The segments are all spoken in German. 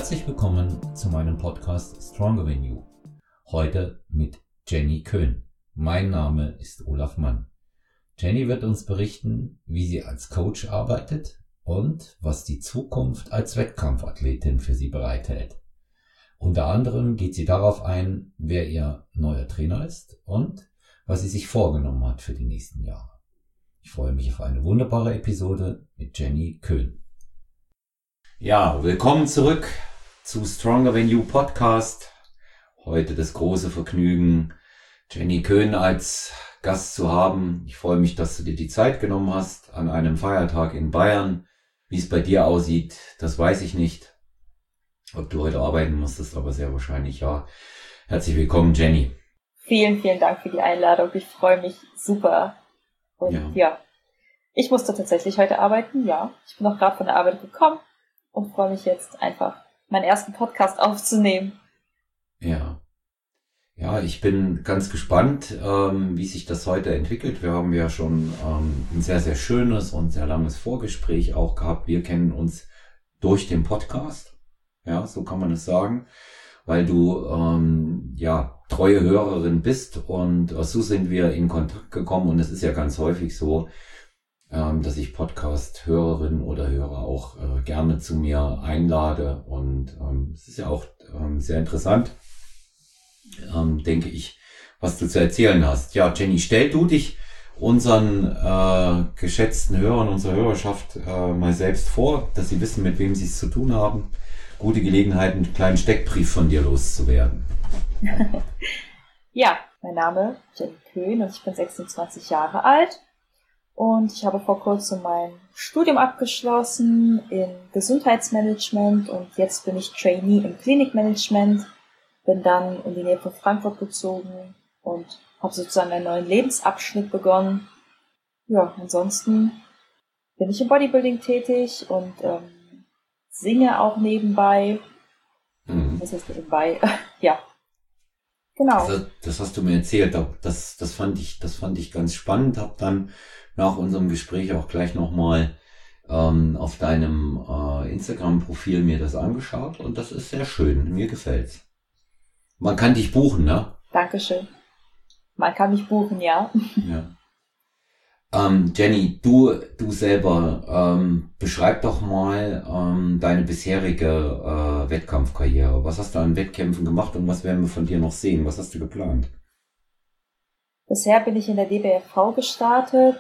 Herzlich willkommen zu meinem Podcast Stronger Than You. Heute mit Jenny Köhn. Mein Name ist Olaf Mann. Jenny wird uns berichten, wie sie als Coach arbeitet und was die Zukunft als Wettkampfathletin für sie bereithält. Unter anderem geht sie darauf ein, wer ihr neuer Trainer ist und was sie sich vorgenommen hat für die nächsten Jahre. Ich freue mich auf eine wunderbare Episode mit Jenny Köhn. Ja, willkommen zurück zu Stronger Than You Podcast. Heute das große Vergnügen, Jenny Köhn als Gast zu haben. Ich freue mich, dass du dir die Zeit genommen hast an einem Feiertag in Bayern. Wie es bei dir aussieht, das weiß ich nicht. Ob du heute arbeiten musstest, aber sehr wahrscheinlich ja. Herzlich willkommen, Jenny. Vielen, vielen Dank für die Einladung. Ich freue mich super. Und ja, ich musste tatsächlich heute arbeiten, ja. Ich bin auch gerade von der Arbeit gekommen und freue mich jetzt einfach, meinen ersten Podcast aufzunehmen. Ja, ich bin ganz gespannt, wie sich das heute entwickelt. Wir haben ja schon ein sehr, sehr schönes und sehr langes Vorgespräch auch gehabt. Wir kennen uns durch den Podcast, ja, so kann man es sagen, weil du treue Hörerin bist und so sind wir in Kontakt gekommen und es ist ja ganz häufig so, dass ich Podcast-Hörerinnen oder Hörer auch gerne zu mir einlade und es ist ja auch sehr interessant, denke ich, was du zu erzählen hast. Ja, Jenny, stell du dich unseren geschätzten Hörern, unserer Hörerschaft mal selbst vor, dass sie wissen, mit wem sie es zu tun haben. Gute Gelegenheit, einen kleinen Steckbrief von dir loszuwerden. Ja, mein Name ist Jenny Köhn und ich bin 26 Jahre alt. Und ich habe vor kurzem mein Studium abgeschlossen in Gesundheitsmanagement und jetzt bin ich Trainee im Klinikmanagement, bin dann in die Nähe von Frankfurt gezogen und habe sozusagen einen neuen Lebensabschnitt begonnen. Ja, ansonsten bin ich im Bodybuilding tätig und singe auch nebenbei. Was heißt nebenbei? Ja, genau. Das hast du mir erzählt, das fand ich ganz spannend, habe dann nach unserem Gespräch auch gleich nochmal auf deinem Instagram-Profil mir das angeschaut und das ist sehr schön, mir gefällt's. Man kann dich buchen, ne? Dankeschön. Man kann mich buchen, ja. Ja. Jenny, du selber, beschreib doch mal deine bisherige Wettkampfkarriere. Was hast du an Wettkämpfen gemacht und was werden wir von dir noch sehen? Was hast du geplant? Bisher bin ich in der DBFV gestartet.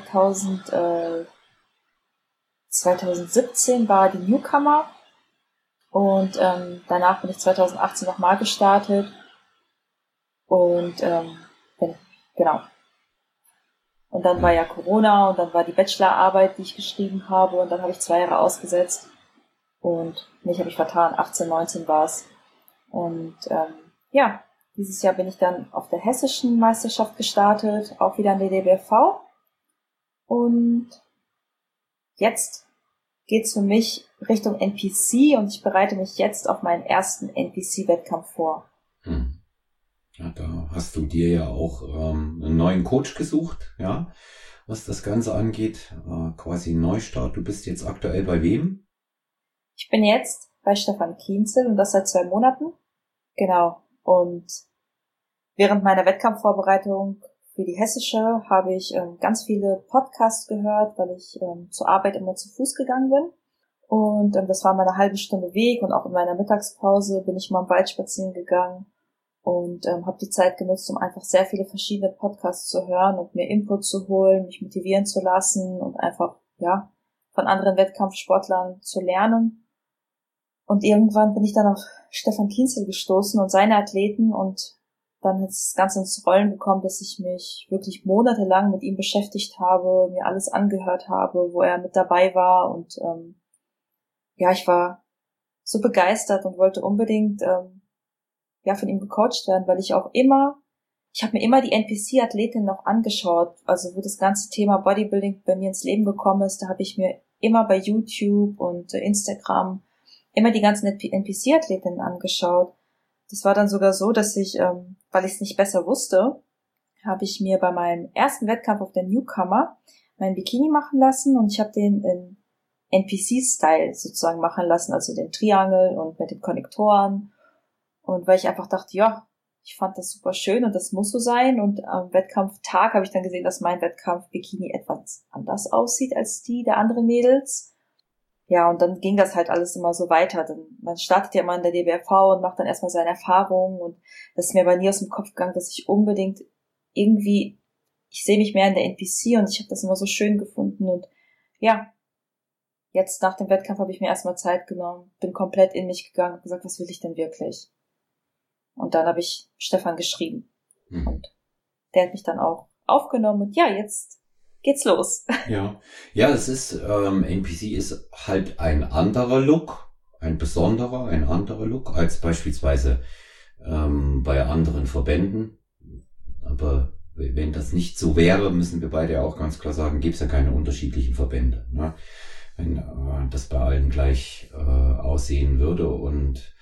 2017 war die Newcomer und danach bin ich 2018 nochmal gestartet und genau. Und dann war ja Corona und dann war die Bachelorarbeit, die ich geschrieben habe und dann habe ich 2 Jahre ausgesetzt und mich habe ich vertan, 18, 19 war es. Und dieses Jahr bin ich dann auf der hessischen Meisterschaft gestartet, auch wieder an der DBFV. Und jetzt geht's für mich Richtung NPC und ich bereite mich jetzt auf meinen ersten NPC-Wettkampf vor. Ja, da hast du dir ja auch einen neuen Coach gesucht, ja, was das Ganze angeht, quasi ein Neustart. Du bist jetzt aktuell bei wem? Ich bin jetzt bei Stefan Kienzel und das seit 2 Monaten. Genau. Und während meiner Wettkampfvorbereitung für die hessische habe ich ganz viele Podcasts gehört, weil ich zur Arbeit immer zu Fuß gegangen bin. Und das war mal eine halbe Stunde Weg und auch in meiner Mittagspause bin ich mal im Wald spazieren gegangen und habe die Zeit genutzt, um einfach sehr viele verschiedene Podcasts zu hören und mir Input zu holen, mich motivieren zu lassen und einfach von anderen Wettkampfsportlern zu lernen. Und irgendwann bin ich dann auf Stefan Kienzel gestoßen und seine Athleten und dann ist das Ganze ins Rollen gekommen, dass ich mich wirklich monatelang mit ihm beschäftigt habe, mir alles angehört habe, wo er mit dabei war und ich war so begeistert und wollte unbedingt von ihm gecoacht werden, weil ich habe mir immer die NPC-Athletin noch angeschaut, also wo das ganze Thema Bodybuilding bei mir ins Leben gekommen ist, da habe ich mir immer bei YouTube und Instagram immer die ganzen NPC-Athletinnen angeschaut. Das war dann sogar so, dass ich, weil ich es nicht besser wusste, habe ich mir bei meinem ersten Wettkampf auf der Newcomer meinen Bikini machen lassen und ich habe den in NPC-Style sozusagen machen lassen, also den Triangel und mit den Konnektoren. Und weil ich einfach dachte, ja, ich fand das super schön und das muss so sein. Und am Wettkampftag habe ich dann gesehen, dass mein Wettkampf-Bikini etwas anders aussieht als die der anderen Mädels. Ja, und dann ging das halt alles immer so weiter. Man startet ja immer in der DBFV und macht dann erstmal seine Erfahrungen. Und das ist mir aber nie aus dem Kopf gegangen, dass ich unbedingt irgendwie, ich sehe mich mehr in der NPC und ich habe das immer so schön gefunden. Und ja, jetzt nach dem Wettkampf habe ich mir erstmal Zeit genommen, bin komplett in mich gegangen und gesagt, was will ich denn wirklich? Und dann habe ich Stefan geschrieben. Und der hat mich dann auch aufgenommen und ja, jetzt geht's los. Ja, es ist, NPC ist halt ein anderer Look, ein anderer Look als beispielsweise bei anderen Verbänden. Aber wenn das nicht so wäre, müssen wir beide auch ganz klar sagen, gäbe es ja keine unterschiedlichen Verbände. Ne? Wenn das bei allen gleich aussehen würde. Und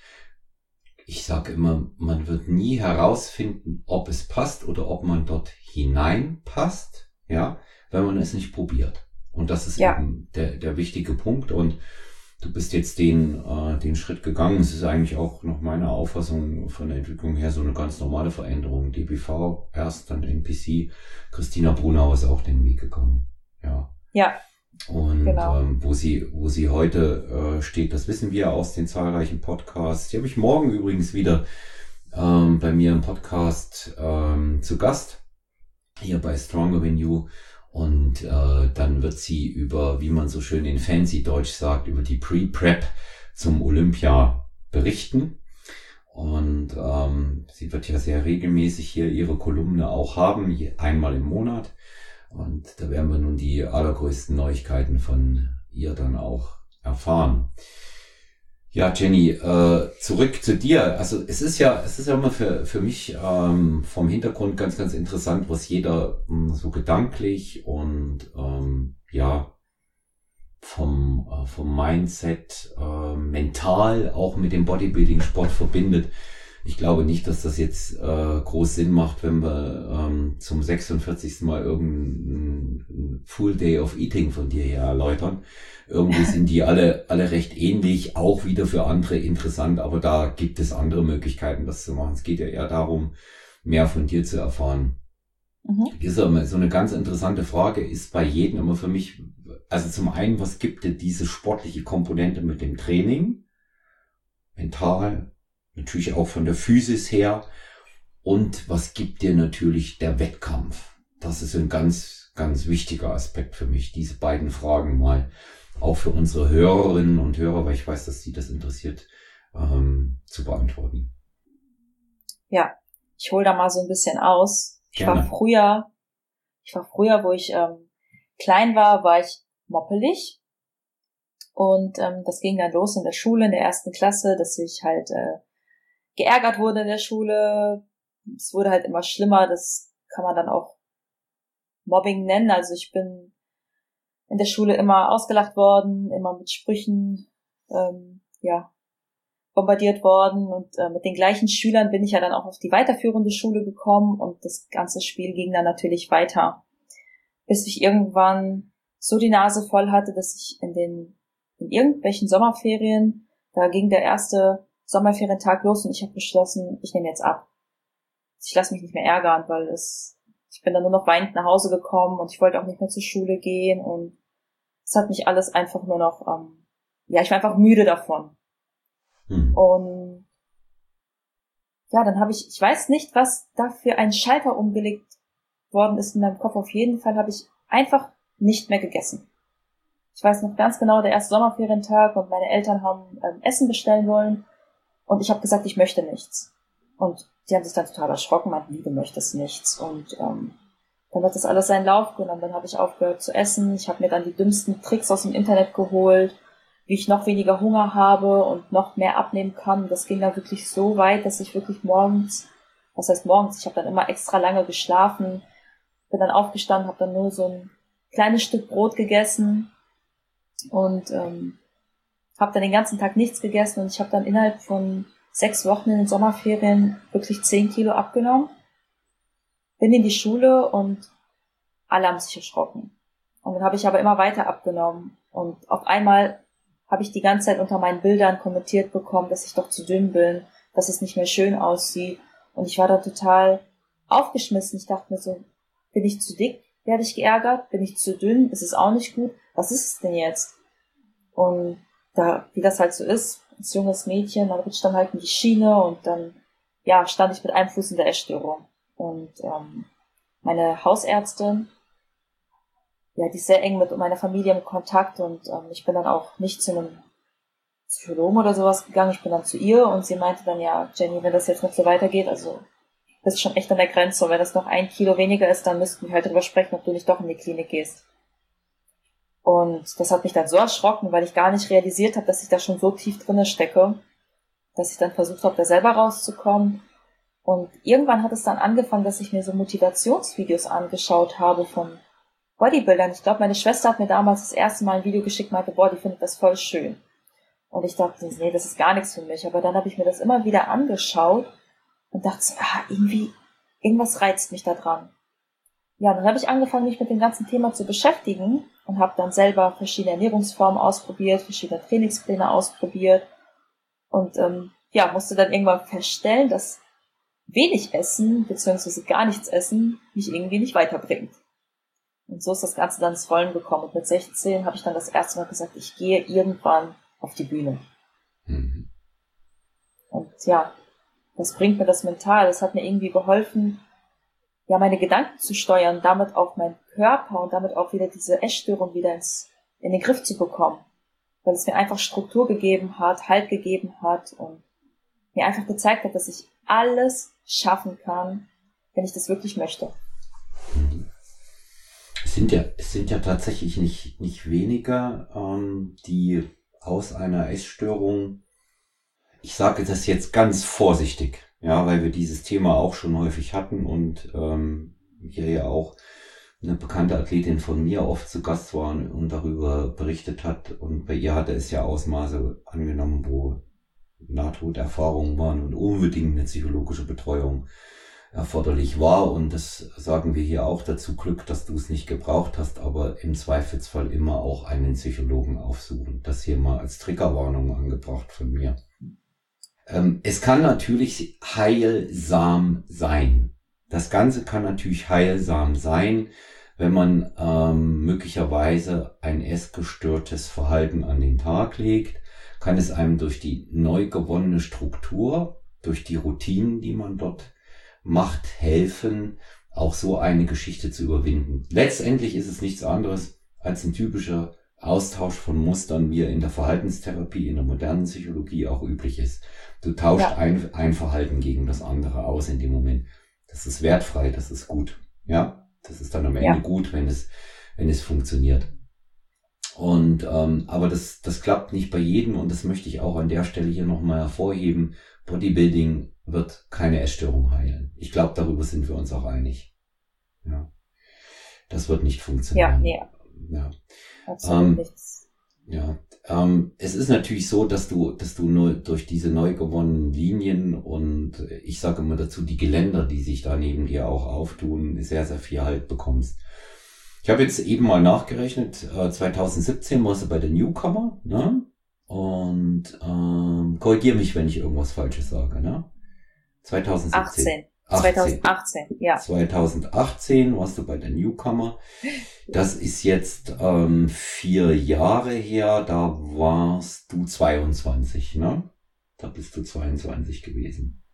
ich sage immer, man wird nie herausfinden, ob es passt oder ob man dort hineinpasst, ja, wenn man es nicht probiert. Und das ist eben der wichtige Punkt. Und du bist jetzt den Schritt gegangen. Es ist eigentlich auch nach meiner Auffassung von der Entwicklung her so eine ganz normale Veränderung. DBV erst, dann NPC. Christina Brunau ist auch den Weg gegangen. Ja. Und genau. Wo sie heute steht, das wissen wir aus den zahlreichen Podcasts. Die habe ich morgen übrigens wieder bei mir im Podcast zu Gast, hier bei Stronger Than You. Und dann wird sie über, wie man so schön in fancy Deutsch sagt, über die Pre-Prep zum Olympia berichten. Und sie wird ja sehr regelmäßig hier ihre Kolumne auch haben, einmal im Monat. Und da werden wir nun die allergrößten Neuigkeiten von ihr dann auch erfahren. Ja, Jenny, zurück zu dir. Also es ist ja immer für mich vom Hintergrund ganz, ganz interessant, was jeder so gedanklich und vom Mindset mental auch mit dem Bodybuilding-Sport verbindet. Ich glaube nicht, dass das jetzt groß Sinn macht, wenn wir zum 46. Mal irgendein Full Day of Eating von dir her erläutern. Irgendwie sind die alle recht ähnlich, auch wieder für andere interessant, aber da gibt es andere Möglichkeiten, das zu machen. Es geht ja eher darum, mehr von dir zu erfahren. So eine ganz interessante Frage ist bei jedem immer für mich, also zum einen, was gibt dir diese sportliche Komponente mit dem Training? Mental, natürlich auch von der Physis her. Und was gibt dir natürlich der Wettkampf? Das ist ein ganz, ganz wichtiger Aspekt für mich, diese beiden Fragen mal auch für unsere Hörerinnen und Hörer, weil ich weiß, dass sie das interessiert, zu beantworten. Ja, ich hole da mal so ein bisschen aus. Ich war früher, wo ich klein war ich moppelig. Und das ging dann los in der Schule, in der 1. Klasse, dass ich halt geärgert wurde in der Schule. Es wurde halt immer schlimmer, das kann man dann auch Mobbing nennen. Also ich bin in der Schule immer ausgelacht worden, immer mit Sprüchen bombardiert worden. Und mit den gleichen Schülern bin ich ja dann auch auf die weiterführende Schule gekommen und das ganze Spiel ging dann natürlich weiter. Bis ich irgendwann so die Nase voll hatte, dass ich in irgendwelchen Sommerferien, da ging der erste Sommerferientag los und ich habe beschlossen, ich nehme jetzt ab. Ich lasse mich nicht mehr ärgern, weil ich bin dann nur noch weinend nach Hause gekommen und ich wollte auch nicht mehr zur Schule gehen und es hat mich alles einfach nur noch, ich war einfach müde davon. Und ja, dann habe ich weiß nicht, was da für ein Schalter umgelegt worden ist in meinem Kopf. Auf jeden Fall habe ich einfach nicht mehr gegessen. Ich weiß noch ganz genau, der erste Sommerferientag und meine Eltern haben Essen bestellen wollen und ich habe gesagt, ich möchte nichts. Und die haben sich dann total erschrocken, meinten, wie, du möchtest nichts. Und dann hat das alles seinen Lauf genommen. Dann habe ich aufgehört zu essen. Ich habe mir dann die dümmsten Tricks aus dem Internet geholt, wie ich noch weniger Hunger habe und noch mehr abnehmen kann. Das ging dann wirklich so weit, dass ich wirklich morgens, ich habe dann immer extra lange geschlafen, bin dann aufgestanden, habe dann nur so ein kleines Stück Brot gegessen und habe dann den ganzen Tag nichts gegessen und ich habe dann innerhalb von 6 Wochen in den Sommerferien wirklich 10 Kilo abgenommen. Bin in die Schule und alle haben sich erschrocken. Und dann habe ich aber immer weiter abgenommen. Und auf einmal habe ich die ganze Zeit unter meinen Bildern kommentiert bekommen, dass ich doch zu dünn bin, dass es nicht mehr schön aussieht. Und ich war da total aufgeschmissen. Ich dachte mir so, bin ich zu dick? Werde ich geärgert? Bin ich zu dünn? Ist es auch nicht gut? Was ist es denn jetzt? Und da, wie das halt so ist, als junges Mädchen, man rutscht dann halt in die Schiene und dann, ja, stand ich mit einem Fuß in der Essstörung. Und meine Hausärztin, ja, die ist sehr eng mit meiner Familie im Kontakt und ich bin dann auch nicht zu einem Psychologen oder sowas gegangen, ich bin dann zu ihr und sie meinte dann, ja, Jenny, wenn das jetzt noch so weitergeht, also das ist schon echt an der Grenze und wenn das noch 1 Kilo weniger ist, dann müssten wir halt drüber sprechen, ob du nicht doch in die Klinik gehst. Und das hat mich dann so erschrocken, weil ich gar nicht realisiert habe, dass ich da schon so tief drinne stecke, dass ich dann versucht habe, da selber rauszukommen. Und irgendwann hat es dann angefangen, dass ich mir so Motivationsvideos angeschaut habe von Bodybuildern. Ich glaube, meine Schwester hat mir damals das erste Mal ein Video geschickt und meinte, boah, die findet das voll schön. Und ich dachte, nee, das ist gar nichts für mich. Aber dann habe ich mir das immer wieder angeschaut und dachte so, irgendwas reizt mich da dran. Ja, dann habe ich angefangen, mich mit dem ganzen Thema zu beschäftigen und habe dann selber verschiedene Ernährungsformen ausprobiert, verschiedene Trainingspläne ausprobiert und musste dann irgendwann feststellen, dass wenig Essen bzw. gar nichts Essen mich irgendwie nicht weiterbringt. Und so ist das Ganze dann ins Rollen gekommen. Und mit 16 habe ich dann das erste Mal gesagt, ich gehe irgendwann auf die Bühne. Mhm. Und ja, was bringt mir das mental? Das hat mir irgendwie geholfen, ja, meine Gedanken zu steuern, damit auch meinen Körper und damit auch wieder diese Essstörung wieder in den Griff zu bekommen. Weil es mir einfach Struktur gegeben hat, Halt gegeben hat und mir einfach gezeigt hat, dass ich alles schaffen kann, wenn ich das wirklich möchte. Mhm. Es sind ja tatsächlich nicht weniger, die aus einer Essstörung, ich sage das jetzt ganz vorsichtig, ja, weil wir dieses Thema auch schon häufig hatten und hier ja auch eine bekannte Athletin von mir oft zu Gast war und darüber berichtet hat. Und bei ihr hatte es ja Ausmaße angenommen, wo Nahtoderfahrungen waren und unbedingt eine psychologische Betreuung erforderlich war. Und das sagen wir hier auch dazu, Glück, dass du es nicht gebraucht hast, aber im Zweifelsfall immer auch einen Psychologen aufsuchen. Das hier mal als Triggerwarnung angebracht von mir. Es kann natürlich heilsam sein. Das Ganze kann natürlich heilsam sein, wenn man möglicherweise ein essgestörtes Verhalten an den Tag legt, kann es einem durch die neu gewonnene Struktur, durch die Routinen, die man dort macht, helfen, auch so eine Geschichte zu überwinden. Letztendlich ist es nichts anderes als ein typischer Austausch von Mustern, wie er in der Verhaltenstherapie, in der modernen Psychologie auch üblich ist. Du tauscht ein Verhalten gegen das andere aus in dem Moment. Das ist wertfrei, das ist gut. Ja, das ist dann am Ende gut, wenn es funktioniert. Und aber das klappt nicht bei jedem und das möchte ich auch an der Stelle hier nochmal hervorheben. Bodybuilding wird keine Essstörung heilen. Ich glaube, darüber sind wir uns auch einig. Ja, das wird nicht funktionieren. Ja. Absolut nichts. Ja, es ist natürlich so, dass du nur durch diese neu gewonnenen Linien und ich sage immer dazu, die Geländer, die sich da neben dir auch auftun, sehr, sehr viel Halt bekommst. Ich habe jetzt eben mal nachgerechnet, 2017 warst du bei der Newcomer, ne? Und korrigier mich, wenn ich irgendwas Falsches sage, ne? 2017. 2018, ja. 2018 warst du bei der Newcomer. Das ist jetzt 4 Jahre her, da warst du 22, ne? Da bist du 22 gewesen.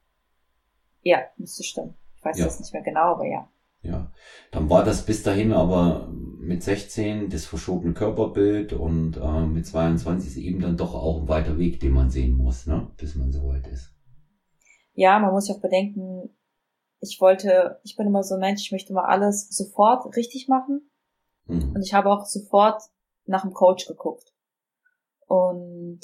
Ja, müsste stimmen. Ich weiß das nicht mehr genau, aber ja. Ja, dann war das bis dahin aber mit 16 das verschobene Körperbild und mit 22 ist eben dann doch auch ein weiter Weg, den man sehen muss, ne? Bis man so weit ist. Ja, man muss ja auch bedenken, ich bin immer so ein Mensch, ich möchte mal alles sofort richtig machen. Mhm. Und ich habe auch sofort nach einem Coach geguckt. Und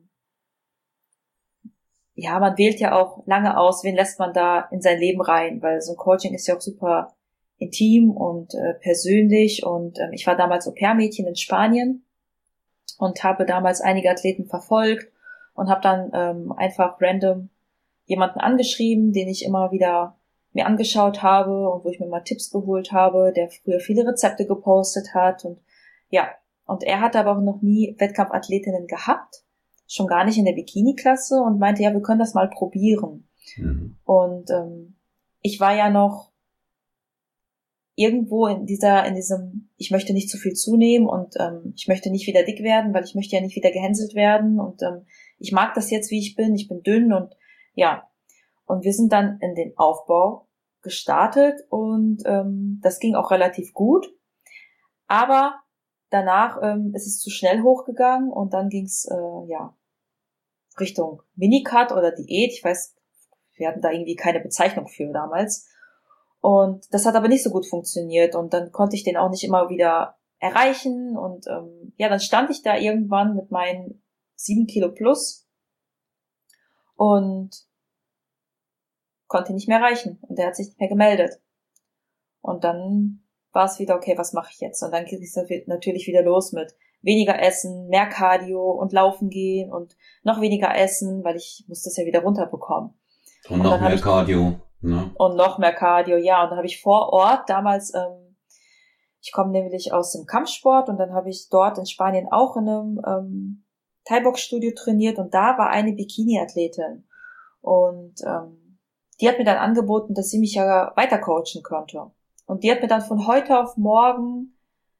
man wählt ja auch lange aus, wen lässt man da in sein Leben rein, weil so ein Coaching ist ja auch super intim und persönlich. Und ich war damals Au-pair-Mädchen in Spanien und habe damals einige Athleten verfolgt und habe dann einfach random jemanden angeschrieben, den ich immer wieder mir angeschaut habe und wo ich mir mal Tipps geholt habe, der früher viele Rezepte gepostet hat und ja, Und er hatte aber auch noch nie Wettkampfathletinnen gehabt, schon gar nicht in der Bikini-Klasse und meinte, ja, wir können das mal probieren. Und ich war ja noch irgendwo in diesem, ich möchte nicht zu viel zunehmen und ich möchte nicht wieder dick werden, weil ich möchte ja nicht wieder gehänselt werden und ich mag das jetzt, wie ich bin dünn und ja. Und wir sind dann in den Aufbau gestartet und das ging auch relativ gut. Aber danach ist es zu schnell hochgegangen und dann ging's Richtung Minicut oder Diät. Ich weiß, wir hatten da irgendwie keine Bezeichnung für damals. Und das hat aber nicht so gut funktioniert und dann konnte ich den auch nicht immer wieder erreichen und dann stand ich da irgendwann mit meinen 7 Kilo plus und konnte ihn nicht mehr erreichen und der hat sich nicht mehr gemeldet. Und dann war es wieder, okay, was mache ich jetzt? Und dann ging es natürlich wieder los mit weniger essen, mehr Cardio und laufen gehen und noch weniger essen, weil ich muss das ja wieder runterbekommen. Und noch mehr Cardio. Ne? Und noch mehr Cardio, ja. Und dann habe ich vor Ort damals, ich komme nämlich aus dem Kampfsport und dann habe ich dort in Spanien auch in einem Thai-Box-Studio trainiert und da war eine Bikini-Athletin. Und die hat mir dann angeboten, dass sie mich ja weiter coachen könnte. Und die hat mir dann von heute auf morgen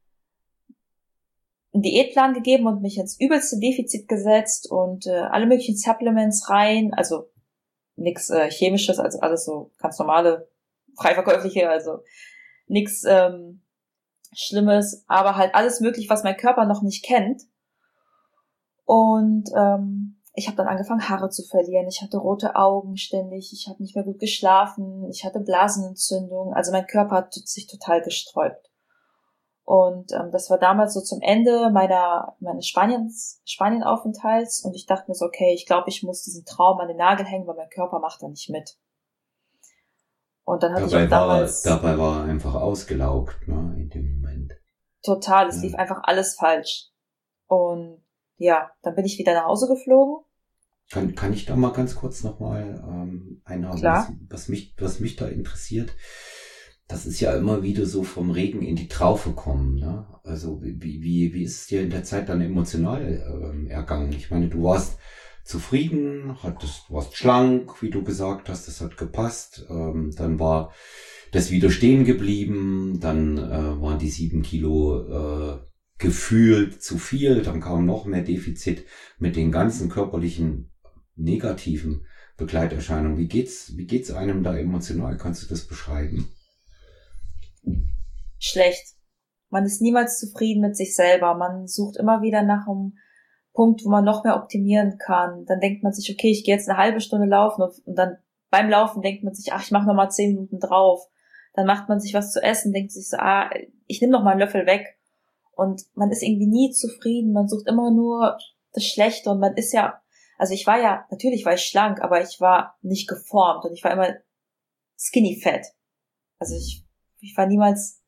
einen Diätplan gegeben und mich ins übelste Defizit gesetzt und alle möglichen Supplements rein, also nix Chemisches, also alles so ganz normale, frei verkäufliche, also nix Schlimmes, aber halt alles möglich, was mein Körper noch nicht kennt. Und ich habe dann angefangen, Haare zu verlieren. Ich hatte rote Augen ständig. Ich habe nicht mehr gut geschlafen. Ich hatte Blasenentzündung. Also mein Körper hat sich total gesträubt. Und das war damals so zum Ende meines Spanienaufenthalts. Und ich dachte mir so, okay, ich glaube, ich muss diesen Traum an den Nagel hängen, weil mein Körper macht da nicht mit. Und dann hatte ich auch damals... Dabei war er einfach ausgelaugt, ne, in dem Moment. Total, es lief einfach alles falsch. Und ja, dann bin ich wieder nach Hause geflogen. Kann ich da mal ganz kurz nochmal einhaken, was mich da interessiert? Das ist ja immer wieder so vom Regen in die Traufe kommen, ne? Also wie ist es dir in der Zeit dann emotional ergangen? Ich meine, du warst zufrieden, warst schlank, wie du gesagt hast, das hat gepasst. Dann war das wieder stehen geblieben, dann waren die 7 Kilo gefühlt zu viel, dann kam noch mehr Defizit mit den ganzen körperlichen negativen Begleiterscheinungen. Wie geht's einem da emotional? Kannst du das beschreiben? Schlecht. Man ist niemals zufrieden mit sich selber. Man sucht immer wieder nach einem Punkt, wo man noch mehr optimieren kann. Dann denkt man sich, okay, ich gehe jetzt eine halbe Stunde laufen und dann beim Laufen denkt man sich, ach, ich mache noch mal 10 Minuten drauf. Dann macht man sich was zu essen, denkt sich so, ich nehme noch mal einen Löffel weg. Und man ist irgendwie nie zufrieden. Man sucht immer nur das Schlechte und man ist ja, also natürlich war ich schlank, aber ich war nicht geformt und ich war immer skinny fat. Also ich war niemals,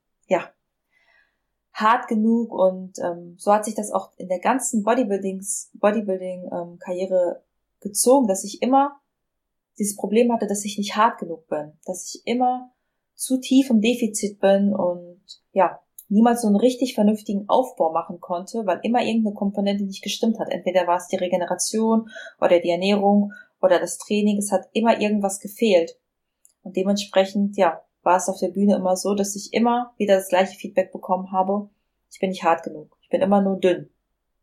hart genug und so hat sich das auch in der ganzen Bodybuilding-Karriere gezogen, dass ich immer dieses Problem hatte, dass ich nicht hart genug bin, dass ich immer zu tief im Defizit bin und niemals so einen richtig vernünftigen Aufbau machen konnte, weil immer irgendeine Komponente nicht gestimmt hat. Entweder war es die Regeneration oder die Ernährung oder das Training, es hat immer irgendwas gefehlt. Und dementsprechend, war es auf der Bühne immer so, dass ich immer wieder das gleiche Feedback bekommen habe. Ich bin nicht hart genug. Ich bin immer nur dünn.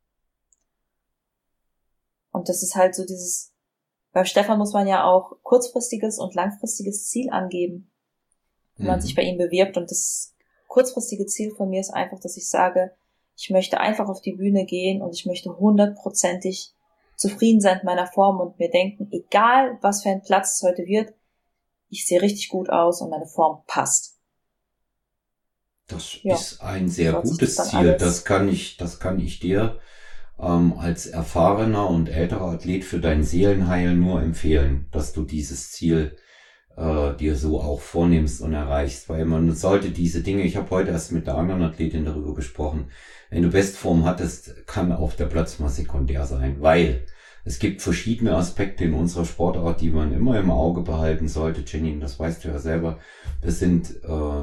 Und das ist halt so beim Stefan muss man ja auch kurzfristiges und langfristiges Ziel angeben, wenn man sich bei ihm bewirbt. Und das kurzfristige Ziel von mir ist einfach, dass ich sage, ich möchte einfach auf die Bühne gehen und ich möchte 100%ig zufrieden sein mit meiner Form und mir denken, egal was für ein Platz es heute wird, ich sehe richtig gut aus und meine Form passt. Das ist ein sehr gutes Ziel. Das kann ich dir als erfahrener und älterer Athlet für dein Seelenheil nur empfehlen, dass du dieses Ziel dir so auch vornimmst und erreichst, weil man sollte diese Dinge, ich habe heute erst mit einer anderen Athletin darüber gesprochen, wenn du Bestform hattest, kann auch der Platz mal sekundär sein, weil es gibt verschiedene Aspekte in unserer Sportart, die man immer im Auge behalten sollte. Jenny, das weißt du ja selber, wir sind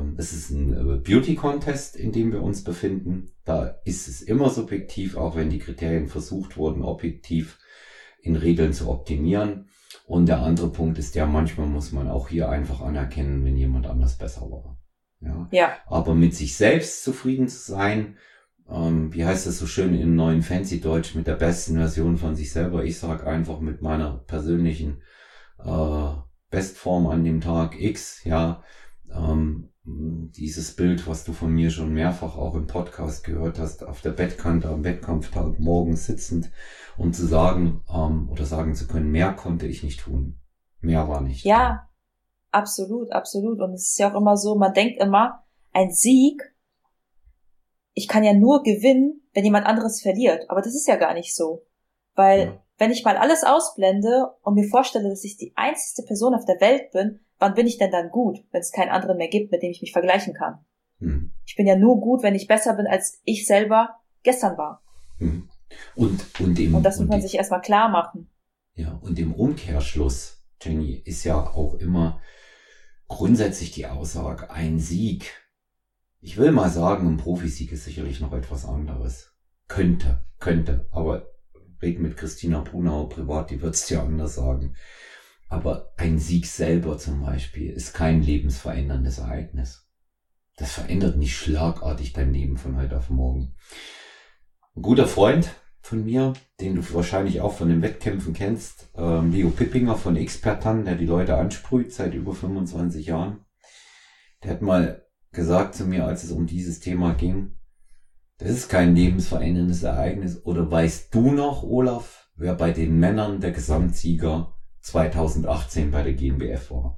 es ist ein Beauty-Contest, in dem wir uns befinden. Da ist es immer subjektiv, auch wenn die Kriterien versucht wurden, objektiv in Regeln zu optimieren. Und der andere Punkt ist ja, manchmal muss man auch hier einfach anerkennen, wenn jemand anders besser war. Ja. Aber mit sich selbst zufrieden zu sein, wie heißt das so schön im neuen Fancy-Deutsch, mit der besten Version von sich selber. Ich sag einfach mit meiner persönlichen Bestform an dem Tag X, ja, dieses Bild, was du von mir schon mehrfach auch im Podcast gehört hast, auf der Bettkante am Wettkampftag morgens sitzend, um zu sagen oder sagen zu können, mehr konnte ich nicht tun. Mehr war nicht. Ja, absolut, absolut. Und es ist ja auch immer so, man denkt immer, ein Sieg, ich kann ja nur gewinnen, wenn jemand anderes verliert. Aber das ist ja gar nicht so. Weil wenn ich mal alles ausblende und mir vorstelle, dass ich die einzige Person auf der Welt bin, wann bin ich denn dann gut, wenn es keinen anderen mehr gibt, mit dem ich mich vergleichen kann? Ich bin ja nur gut, wenn ich besser bin, als ich selber gestern war. Und das muss man sich erstmal klar machen. Ja, und im Umkehrschluss, Jenny, ist ja auch immer grundsätzlich die Aussage, ein Sieg. Ich will mal sagen, ein Profisieg ist sicherlich noch etwas anderes. Könnte, aber red mit Christina Brunauer privat, die wird's dir anders sagen. Aber ein Sieg selber zum Beispiel ist kein lebensveränderndes Ereignis. Das verändert nicht schlagartig dein Leben von heute auf morgen. Ein guter Freund von mir, den du wahrscheinlich auch von den Wettkämpfen kennst, Leo Pippinger von Expertan, der die Leute ansprüht seit über 25 Jahren, der hat mal gesagt zu mir, als es um dieses Thema ging, das ist kein lebensveränderndes Ereignis. Oder weißt du noch, Olaf, wer bei den Männern der Gesamtsieger 2018 bei der GmbF war?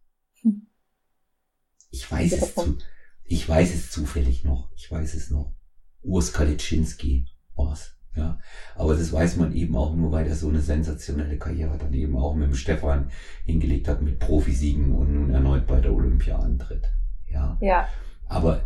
Ich weiß es zufällig noch. Ich weiß es noch. Urs Kalitschinski war's. Ja. Aber das weiß man eben auch nur, weil er so eine sensationelle Karriere dann eben auch mit dem Stefan hingelegt hat, mit Profisiegen und nun erneut bei der Olympia antritt. Ja. Aber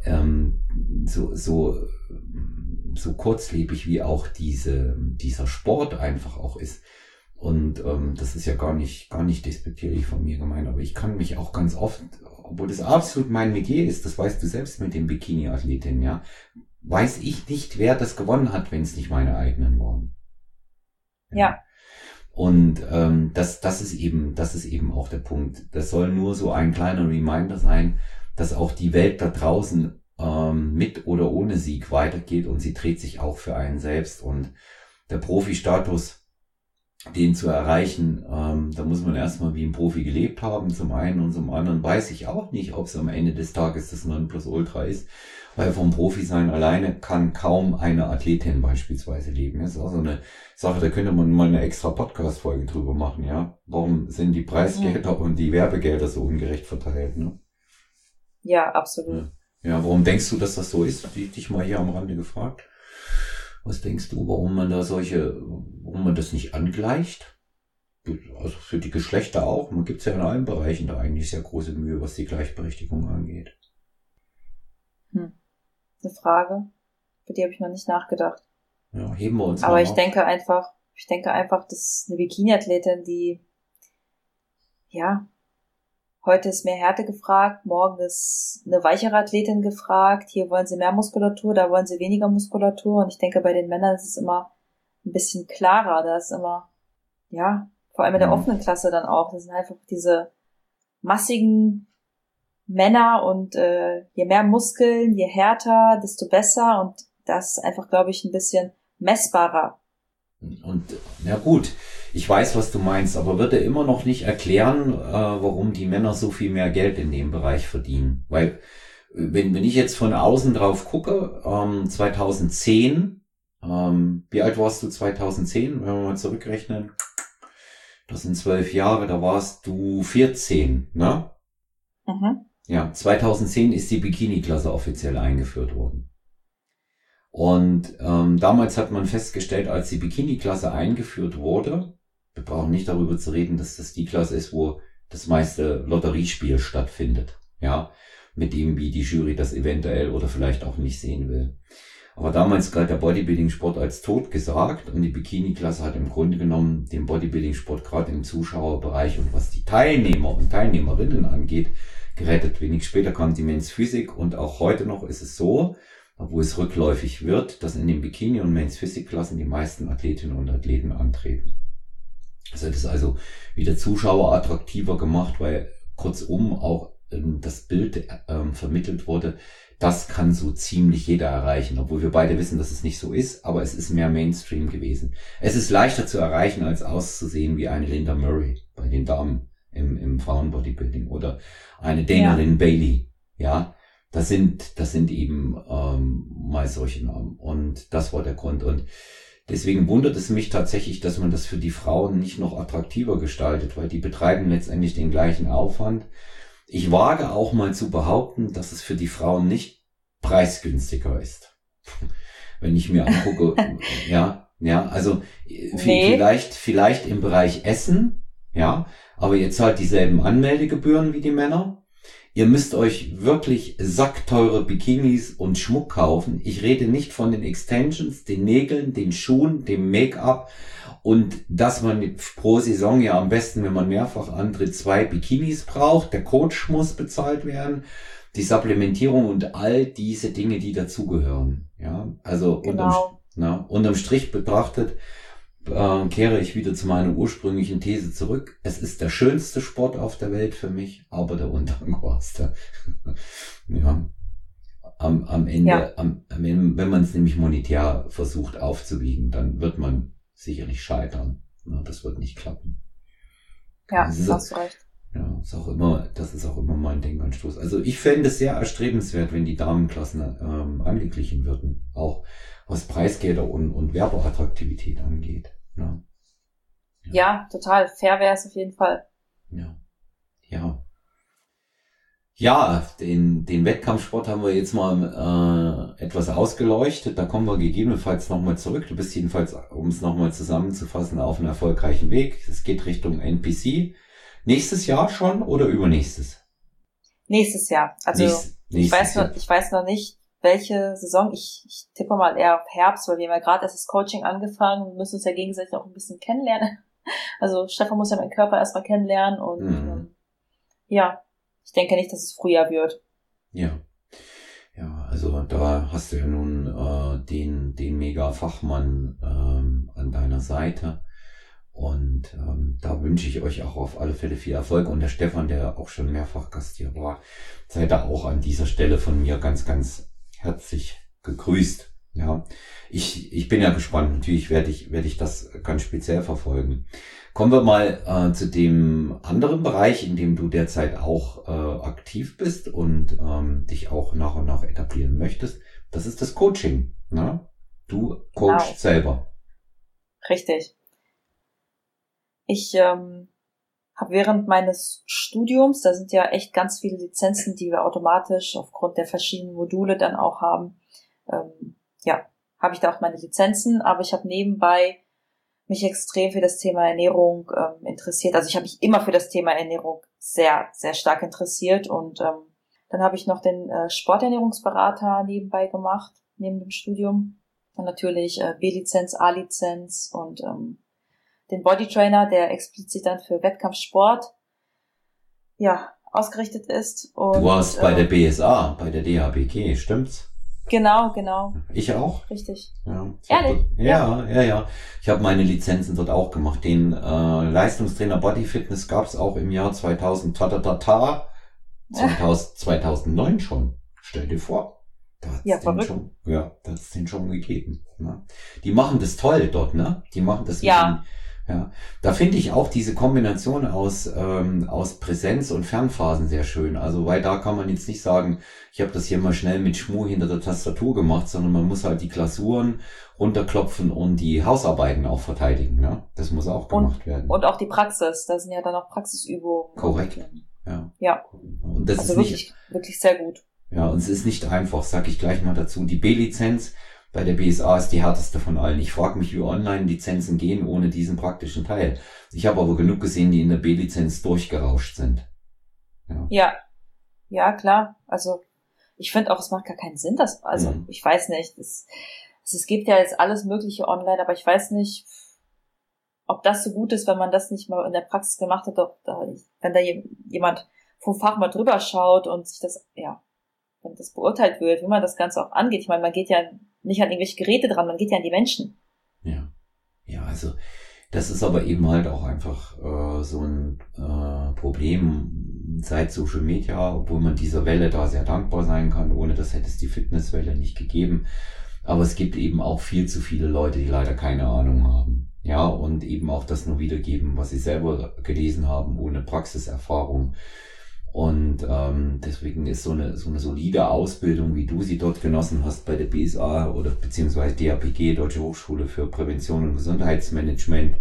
so kurzlebig wie auch dieser Sport einfach auch ist. Und das ist ja gar nicht despektierlich von mir gemeint, aber ich kann mich auch ganz oft, obwohl das absolut mein Metier ist, das weißt du selbst mit den Bikini-Athletinnen, ja, weiß ich nicht, wer das gewonnen hat, wenn es nicht meine eigenen waren. Ja. Und das ist eben auch der Punkt. Das soll nur so ein kleiner Reminder sein, dass auch die Welt da draußen mit oder ohne Sieg weitergeht und sie dreht sich auch für einen selbst. Und der Profi-Status, den zu erreichen, da muss man erstmal wie ein Profi gelebt haben, zum einen, und zum anderen weiß ich auch nicht, ob es am Ende des Tages das Nonplusultra ist, weil vom Profi-Sein alleine kann kaum eine Athletin beispielsweise leben. Das ist auch so eine Sache, da könnte man mal eine extra Podcast-Folge drüber machen, ja. Warum sind die Preisgelder und die Werbegelder so ungerecht verteilt, ne? Ja, absolut. Ja, warum denkst du, dass das so ist? Dich mal hier am Rande gefragt. Was denkst du, warum man das nicht angleicht? Also für die Geschlechter auch. Man gibt's ja in allen Bereichen da eigentlich sehr große Mühe, was die Gleichberechtigung angeht. Eine Frage, für die habe ich noch nicht nachgedacht. Ja, heben wir uns Aber mal ich denke einfach, dass eine Bikini-Athletin, die, ja, heute ist mehr Härte gefragt, morgen ist eine weichere Athletin gefragt, hier wollen sie mehr Muskulatur, da wollen sie weniger Muskulatur, und ich denke, bei den Männern ist es immer ein bisschen klarer, da ist immer, ja, vor allem in der offenen Klasse dann auch, das sind einfach diese massigen Männer, und je mehr Muskeln, je härter, desto besser, und das ist einfach, glaube ich, ein bisschen messbarer. Und na gut, ich weiß, was du meinst, aber würde immer noch nicht erklären, warum die Männer so viel mehr Geld in dem Bereich verdienen. Weil wenn ich jetzt von außen drauf gucke, 2010, wie alt warst du 2010, wenn wir mal zurückrechnen? Das sind 12 Jahre, da warst du 14, ne? Mhm. Ja, 2010 ist die Bikini-Klasse offiziell eingeführt worden. Und damals hat man festgestellt, als die Bikini-Klasse eingeführt wurde, wir brauchen nicht darüber zu reden, dass das die Klasse ist, wo das meiste Lotteriespiel stattfindet, ja, mit dem, wie die Jury das eventuell oder vielleicht auch nicht sehen will. Aber damals galt der Bodybuilding-Sport als totgesagt, und die Bikini-Klasse hat im Grunde genommen den Bodybuilding-Sport gerade im Zuschauerbereich und was die Teilnehmer und Teilnehmerinnen angeht, gerettet. Wenig später kam die Men's Physik und auch heute noch ist es so, obwohl es rückläufig wird, dass in den Bikini- und Men's Physik-Klassen die meisten Athletinnen und Athleten antreten. Das hat es also wieder Zuschauer attraktiver gemacht, weil kurzum auch das Bild vermittelt wurde, das kann so ziemlich jeder erreichen, obwohl wir beide wissen, dass es nicht so ist, aber es ist mehr Mainstream gewesen. Es ist leichter zu erreichen, als auszusehen wie eine Linda Murray bei den Damen im Frauenbodybuilding oder eine Dana Lynn Bailey. Ja, das sind eben mal solche Namen und das war der Grund. Und deswegen wundert es mich tatsächlich, dass man das für die Frauen nicht noch attraktiver gestaltet, weil die betreiben letztendlich den gleichen Aufwand. Ich wage auch mal zu behaupten, dass es für die Frauen nicht preisgünstiger ist. Wenn ich mir angucke, also vielleicht im Bereich Essen, ja, aber ihr zahlt dieselben Anmeldegebühren wie die Männer. Ihr müsst euch wirklich sackteure Bikinis und Schmuck kaufen. Ich rede nicht von den Extensions, den Nägeln, den Schuhen, dem Make-up und dass man pro Saison ja am besten, wenn man mehrfach antritt, 2 Bikinis braucht. Der Coach muss bezahlt werden, die Supplementierung und all diese Dinge, die dazugehören. Ja, also Genau. unterm Strich betrachtet, kehre ich wieder zu meiner ursprünglichen These zurück. Es ist der schönste Sport auf der Welt für mich, aber der undankbarste. Ja. Am Ende, wenn man es nämlich monetär versucht aufzuwiegen, dann wird man sicherlich scheitern. Ja, das wird nicht klappen. Ja, hast du recht. Ja, das ist auch immer mein Denkanstoß. Also ich fände es sehr erstrebenswert, wenn die Damenklassen angeglichen würden. Auch was Preisgelder und Werbeattraktivität angeht. Ja, total. Fair wäre es auf jeden Fall. Ja, den Wettkampfsport haben wir jetzt mal etwas ausgeleuchtet. Da kommen wir gegebenenfalls nochmal zurück. Du bist jedenfalls, um es nochmal zusammenzufassen, auf einem erfolgreichen Weg. Es geht Richtung NPC. Nächstes Jahr schon oder übernächstes? Nächstes Jahr. Also ich weiß noch nicht, welche Saison. Ich tippe mal eher auf Herbst, weil wir haben ja gerade erst das Coaching angefangen. Wir müssen uns ja gegenseitig auch ein bisschen kennenlernen. Also Stefan muss ja meinen Körper erstmal kennenlernen und ich denke nicht, dass es Frühjahr wird. Ja, also da hast du ja nun den Mega-Fachmann an deiner Seite und da wünsche ich euch auch auf alle Fälle viel Erfolg und der Stefan, der auch schon mehrfach Gast hier war, seid da auch an dieser Stelle von mir ganz, ganz herzlich gegrüßt. Ja, ich bin ja gespannt. Natürlich werde ich das ganz speziell verfolgen. Kommen wir mal zu dem anderen Bereich, in dem du derzeit auch aktiv bist und dich auch nach und nach etablieren möchtest. Das ist das Coaching. Ne? Du coachst selber. Richtig. Ich habe während meines Studiums, da sind ja echt ganz viele Lizenzen, die wir automatisch aufgrund der verschiedenen Module dann auch haben, habe ich da auch meine Lizenzen, aber ich habe nebenbei mich extrem für das Thema Ernährung interessiert. Also ich habe mich immer für das Thema Ernährung sehr, sehr stark interessiert und dann habe ich noch den Sporternährungsberater nebenbei gemacht, neben dem Studium. Dann natürlich B-Lizenz, A-Lizenz und den Bodytrainer, der explizit dann für Wettkampfsport ausgerichtet ist. Und, du warst bei der BSA, bei der DHBG, stimmt's? Genau. Ich auch. Richtig. Ja. Ehrlich? Ja. Ich habe meine Lizenzen dort auch gemacht. Den Leistungstrainer Body Fitness gab's auch im Jahr 2000. 2009 schon. Stell dir vor. Da hat's den schon gegeben. Ne? Die machen das toll dort, ne? Die machen das Ja, da finde ich auch diese Kombination aus Präsenz und Fernphasen sehr schön. Also, weil da kann man jetzt nicht sagen, ich habe das hier mal schnell mit Schmu hinter der Tastatur gemacht, sondern man muss halt die Klausuren runterklopfen und die Hausarbeiten auch verteidigen. Ne? Das muss auch gemacht werden. Und auch die Praxis, da sind ja dann auch Praxisübungen. Korrekt. Ja. Und das also ist wirklich sehr gut. Ja, und es ist nicht einfach, sag ich gleich mal dazu. Die B-Lizenz bei der BSA ist die härteste von allen. Ich frage mich, wie Online-Lizenzen gehen ohne diesen praktischen Teil. Ich habe aber genug gesehen, die in der B-Lizenz durchgerauscht sind. Ja, klar. Also ich finde auch, es macht gar keinen Sinn, ich weiß nicht. Es gibt ja jetzt alles Mögliche online, aber ich weiß nicht, ob das so gut ist, wenn man das nicht mal in der Praxis gemacht hat, wenn da jemand vom Fach mal drüber schaut und sich das, ja, wenn das beurteilt wird, wie man das Ganze auch angeht. Ich meine, man geht ja nicht an irgendwelche Geräte dran, man geht ja an die Menschen. Ja. Ja, also das ist aber eben halt auch einfach so ein Problem seit Social Media, obwohl man dieser Welle da sehr dankbar sein kann. Ohne das hätte es die Fitnesswelle nicht gegeben. Aber es gibt eben auch viel zu viele Leute, die leider keine Ahnung haben. Ja, und eben auch das nur wiedergeben, was sie selber gelesen haben, ohne Praxiserfahrung. Und deswegen ist so eine solide Ausbildung, wie du sie dort genossen hast bei der BSA oder beziehungsweise DAPG, Deutsche Hochschule für Prävention und Gesundheitsmanagement,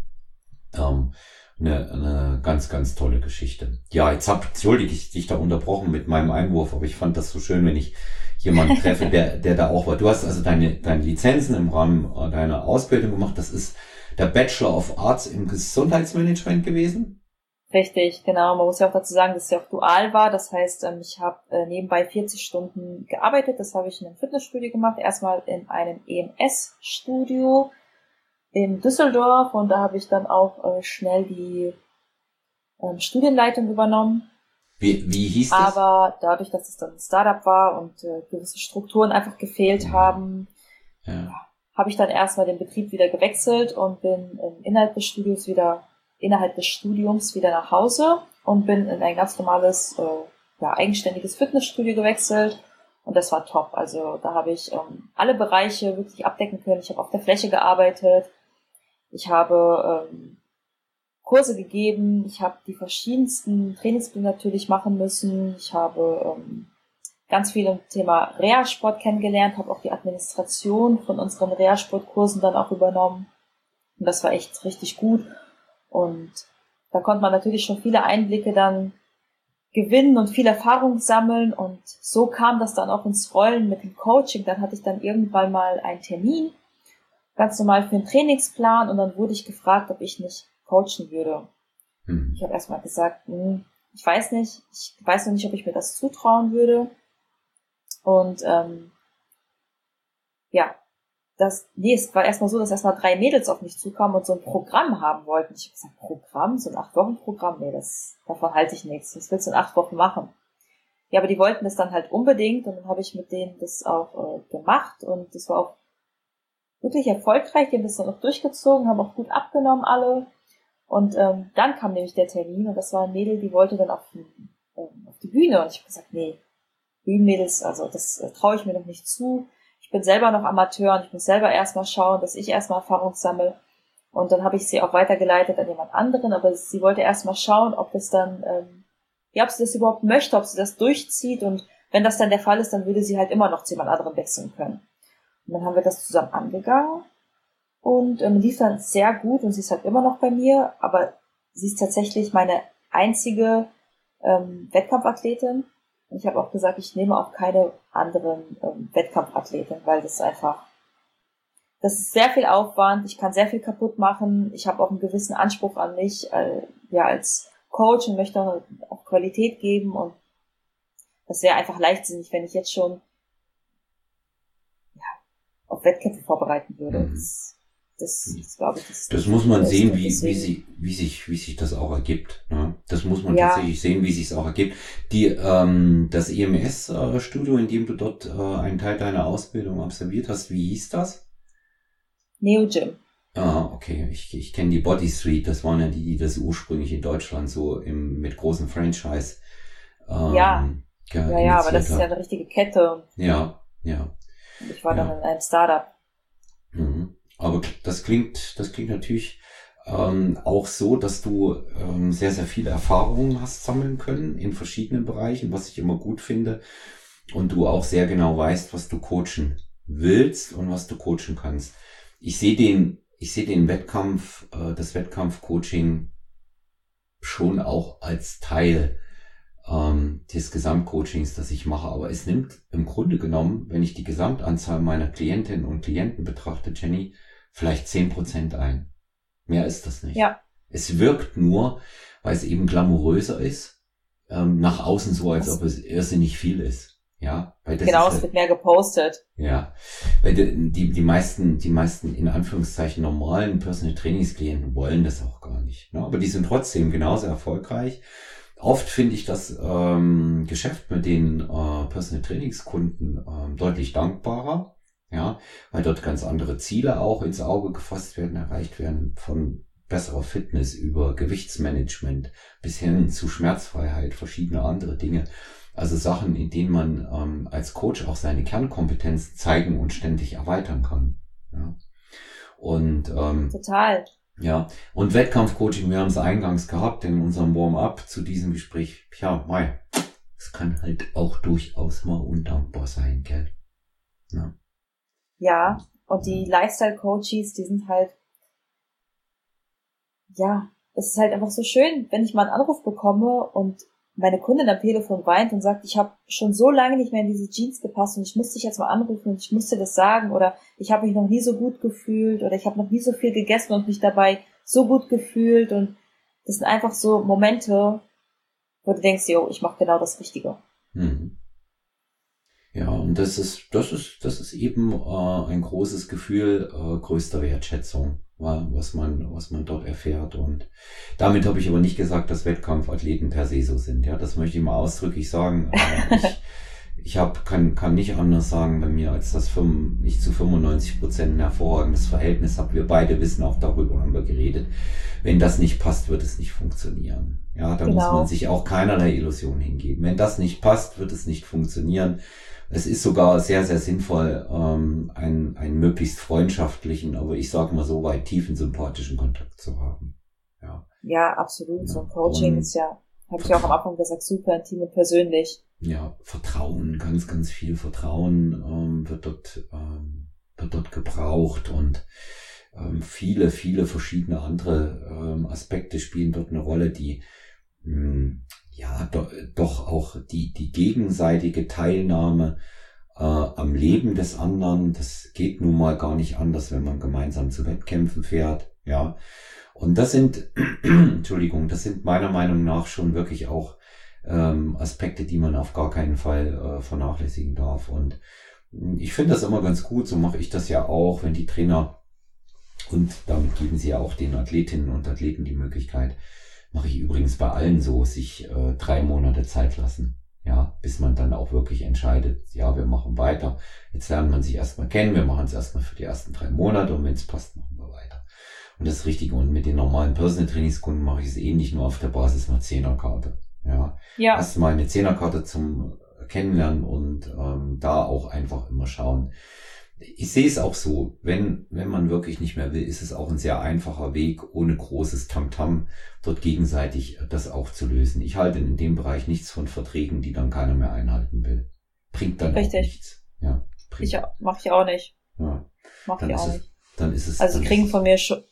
eine ganz, ganz tolle Geschichte. Ja, entschuldige ich dich da unterbrochen mit meinem Einwurf, aber ich fand das so schön, wenn ich jemanden treffe, der da auch war. Du hast also deine Lizenzen im Rahmen deiner Ausbildung gemacht. Das ist der Bachelor of Arts im Gesundheitsmanagement gewesen? Richtig, genau. Man muss ja auch dazu sagen, dass es ja auch dual war. Das heißt, ich habe nebenbei 40 Stunden gearbeitet. Das habe ich in einem Fitnessstudio gemacht. Erstmal in einem EMS-Studio in Düsseldorf. Und da habe ich dann auch schnell die Studienleitung übernommen. Wie hieß das? Aber dadurch, dass es dann ein Startup war und gewisse Strukturen einfach gefehlt haben, habe ich dann erstmal den Betrieb wieder gewechselt und bin innerhalb des Studiums wieder nach Hause und bin in ein ganz normales, eigenständiges Fitnessstudio gewechselt. Und das war top. Also da habe ich alle Bereiche wirklich abdecken können. Ich habe auf der Fläche gearbeitet. Ich habe Kurse gegeben. Ich habe die verschiedensten Trainingspläne natürlich machen müssen. Ich habe ganz viel im Thema Reha-Sport kennengelernt, habe auch die Administration von unseren Reha-Sportkursen dann auch übernommen. Und das war echt richtig gut. Und da konnte man natürlich schon viele Einblicke dann gewinnen und viel Erfahrung sammeln. Und so kam das dann auch ins Rollen mit dem Coaching. Dann hatte ich dann irgendwann mal einen Termin, ganz normal für einen Trainingsplan. Und dann wurde ich gefragt, ob ich nicht coachen würde. Ich habe erstmal gesagt, ich weiß nicht. Ich weiß noch nicht, ob ich mir das zutrauen würde. Und es war erstmal so, dass erstmal 3 Mädels auf mich zukamen und so ein Programm haben wollten. Ich habe gesagt, Programm? So ein 8-Wochen-Programm? Nee, davon halte ich nichts. Das willst du in 8 Wochen machen. Ja, aber die wollten das dann halt unbedingt und dann habe ich mit denen das auch gemacht und das war auch wirklich erfolgreich. Die haben das dann auch durchgezogen, haben auch gut abgenommen alle. Und dann kam nämlich der Termin und das war ein Mädel, die wollte dann auf die Bühne und ich habe gesagt, nee, Bühnenmädels, also das traue ich mir noch nicht zu. Ich bin selber noch Amateur und ich muss selber erstmal schauen, dass ich erstmal Erfahrung sammle. Und dann habe ich sie auch weitergeleitet an jemand anderen, aber sie wollte erstmal schauen, ob das dann, ob sie das überhaupt möchte, ob sie das durchzieht. Und wenn das dann der Fall ist, dann würde sie halt immer noch zu jemand anderem wechseln können. Und dann haben wir das zusammen angegangen und lief dann sehr gut und sie ist halt immer noch bei mir, aber sie ist tatsächlich meine einzige Wettkampfathletin. Und ich habe auch gesagt, ich nehme auch keine anderen Wettkampfathleten, weil das ist sehr viel Aufwand, ich kann sehr viel kaputt machen, ich habe auch einen gewissen Anspruch an mich als Coach und möchte auch Qualität geben und das wäre einfach leichtsinnig, wenn ich jetzt schon auf Wettkämpfe vorbereiten würde. Das glaube ich, das muss man sehen, wie sich das auch ergibt. Ne? Das muss man tatsächlich sehen, wie sich es auch ergibt. Das EMS-Studio, in dem du dort einen Teil deiner Ausbildung absolviert hast, wie hieß das? Neo Gym. Ah, okay. Ich kenne die Body Street. Das waren ja die das ursprünglich in Deutschland so mit großen Franchise aber das ist ja eine richtige Kette. Ja. Und ich war dann in einem Startup. Aber das klingt natürlich auch so, dass du sehr, sehr viele Erfahrungen hast sammeln können in verschiedenen Bereichen, was ich immer gut finde. Und du auch sehr genau weißt, was du coachen willst und was du coachen kannst. Ich sehe den Wettkampf, das Wettkampfcoaching schon auch als Teil des Gesamtcoachings, das ich mache. Aber es nimmt im Grunde genommen, wenn ich die Gesamtanzahl meiner Klientinnen und Klienten betrachte, Jenny, vielleicht 10% ein. Mehr ist das nicht. Ja. Es wirkt nur, weil es eben glamouröser ist, nach außen so, als ob es irrsinnig viel ist. Ja, weil das es wird mehr gepostet. Ja, weil die meisten in Anführungszeichen normalen Personal Trainingsklienten wollen das auch gar nicht. Ne? Aber die sind trotzdem genauso erfolgreich. Oft finde ich das Geschäft mit den Personal Trainingskunden deutlich dankbarer, ja, weil dort ganz andere Ziele auch ins Auge gefasst werden, erreicht werden, von besserer Fitness über Gewichtsmanagement bis hin zu Schmerzfreiheit, verschiedene andere Dinge. Also Sachen, in denen man als Coach auch seine Kernkompetenz zeigen und ständig erweitern kann. Ja. Und total. Ja, und Wettkampfcoaching, wir haben es eingangs gehabt in unserem Warm-up zu diesem Gespräch. Ja, mei, es kann halt auch durchaus mal undankbar sein, gell? Ja, ja, und die Lifestyle-Coaches, die sind halt, ja, es ist halt einfach so schön, wenn ich mal einen Anruf bekomme und meine Kundin am Telefon weint und sagt, ich habe schon so lange nicht mehr in diese Jeans gepasst und ich muss dich jetzt mal anrufen und ich muss dir das sagen oder ich habe mich noch nie so gut gefühlt oder ich habe noch nie so viel gegessen und mich dabei so gut gefühlt und das sind einfach so Momente, wo du denkst, jo, ich mache genau das Richtige. Mhm. Ja, und das ist eben ein großes Gefühl größter Wertschätzung, was man dort erfährt. Und damit habe ich aber nicht gesagt, dass Wettkampfathleten per se so sind. Ja, das möchte ich mal ausdrücklich sagen. Ich kann nicht anders sagen bei mir, als dass ich zu 95% ein hervorragendes Verhältnis habe. Wir beide wissen, auch darüber haben wir geredet. Wenn das nicht passt, wird es nicht funktionieren. Ja, da muss man sich auch keinerlei Illusion hingeben. Wenn das nicht passt, wird es nicht funktionieren. Es ist sogar sehr, sehr sinnvoll, einen möglichst freundschaftlichen, aber ich sage mal so weit tiefen sympathischen Kontakt zu haben. Ja, absolut. Ja. So ein Coaching ist ja, habe ich auch am Anfang gesagt, super intim und persönlich. Ja, Vertrauen, ganz, ganz viel Vertrauen wird dort gebraucht und viele, viele verschiedene andere Aspekte spielen dort eine Rolle, die doch auch die gegenseitige Teilnahme am Leben des anderen, das geht nun mal gar nicht anders, wenn man gemeinsam zu Wettkämpfen fährt, ja. Und das sind, das sind meiner Meinung nach schon wirklich auch Aspekte, die man auf gar keinen Fall vernachlässigen darf. Und ich finde das immer ganz gut, so mache ich das ja auch, wenn die Trainer, und damit geben sie ja auch den Athletinnen und Athleten die Möglichkeit, mache ich übrigens bei allen so, sich 3 Monate Zeit lassen, ja, bis man dann auch wirklich entscheidet, ja, wir machen weiter. Jetzt lernt man sich erstmal kennen, wir machen es erstmal für die ersten 3 Monate und wenn es passt, machen wir weiter. Und das Richtige, und mit den normalen Personal Trainingskunden mache ich es ähnlich, nur auf der Basis einer 10er-Karte. Ja. Erstmal eine 10er-Karte zum Kennenlernen und da auch einfach immer schauen. Ich sehe es auch so, wenn man wirklich nicht mehr will, ist es auch ein sehr einfacher Weg, ohne großes Tamtam dort gegenseitig das aufzulösen. Ich halte in dem Bereich nichts von Verträgen, die dann keiner mehr einhalten will. Bringt dann auch nichts. Ja, mach ich auch nicht. Ja. Mach ich auch nicht. Dann ist es. Also sie kriegen von mir schon.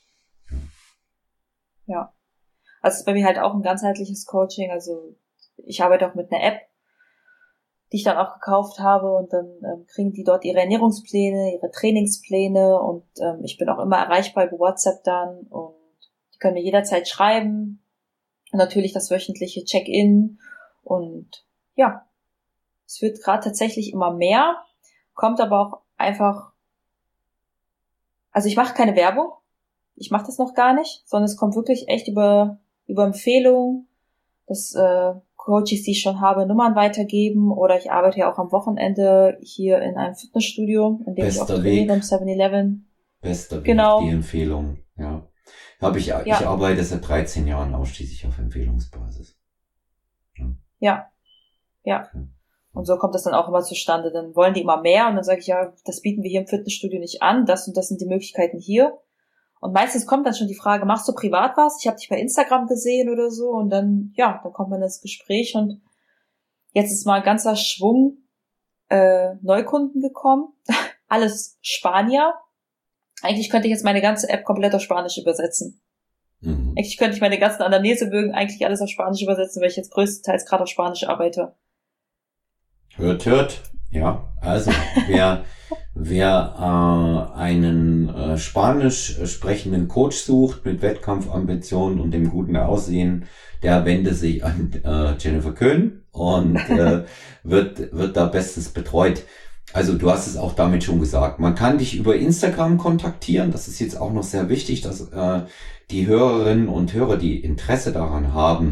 Ja. Also es ist bei mir halt auch ein ganzheitliches Coaching. Also ich arbeite auch mit einer App, die ich dann auch gekauft habe, und dann kriegen die dort ihre Ernährungspläne, ihre Trainingspläne, und ich bin auch immer erreichbar über WhatsApp dann, und die können mir jederzeit schreiben. Und natürlich das wöchentliche Check-in, und ja, es wird gerade tatsächlich immer mehr, kommt aber auch einfach, also ich mache keine Werbung, ich mache das noch gar nicht, sondern es kommt wirklich echt über Empfehlungen, dass Coaches, die ich schon habe, Nummern weitergeben, oder ich arbeite ja auch am Wochenende hier in einem Fitnessstudio, in dem ich auch trainiere, im 7-Eleven. Bester Weg, genau. Die Empfehlung, ja. Ich arbeite seit 13 Jahren ausschließlich auf Empfehlungsbasis. Ja. Okay. Und so kommt das dann auch immer zustande. Dann wollen die immer mehr, und dann sage ich, ja, das bieten wir hier im Fitnessstudio nicht an, das und das sind die Möglichkeiten hier. Und meistens kommt dann schon die Frage, machst du privat was? Ich habe dich bei Instagram gesehen oder so. Und dann kommt man ins Gespräch. Und jetzt ist mal ein ganzer Schwung Neukunden gekommen. Alles Spanier. Eigentlich könnte ich jetzt meine ganze App komplett auf Spanisch übersetzen. Mhm. Eigentlich könnte ich meine ganzen Anamnesebögen eigentlich alles auf Spanisch übersetzen, weil ich jetzt größtenteils gerade auf Spanisch arbeite. Hört. Ja, also wer einen spanisch sprechenden Coach sucht mit Wettkampfambitionen und dem guten Aussehen, der wende sich an Jennifer Köhn und wird da bestens betreut. Also du hast es auch damit schon gesagt. Man kann dich über Instagram kontaktieren. Das ist jetzt auch noch sehr wichtig, dass die Hörerinnen und Hörer, die Interesse daran haben,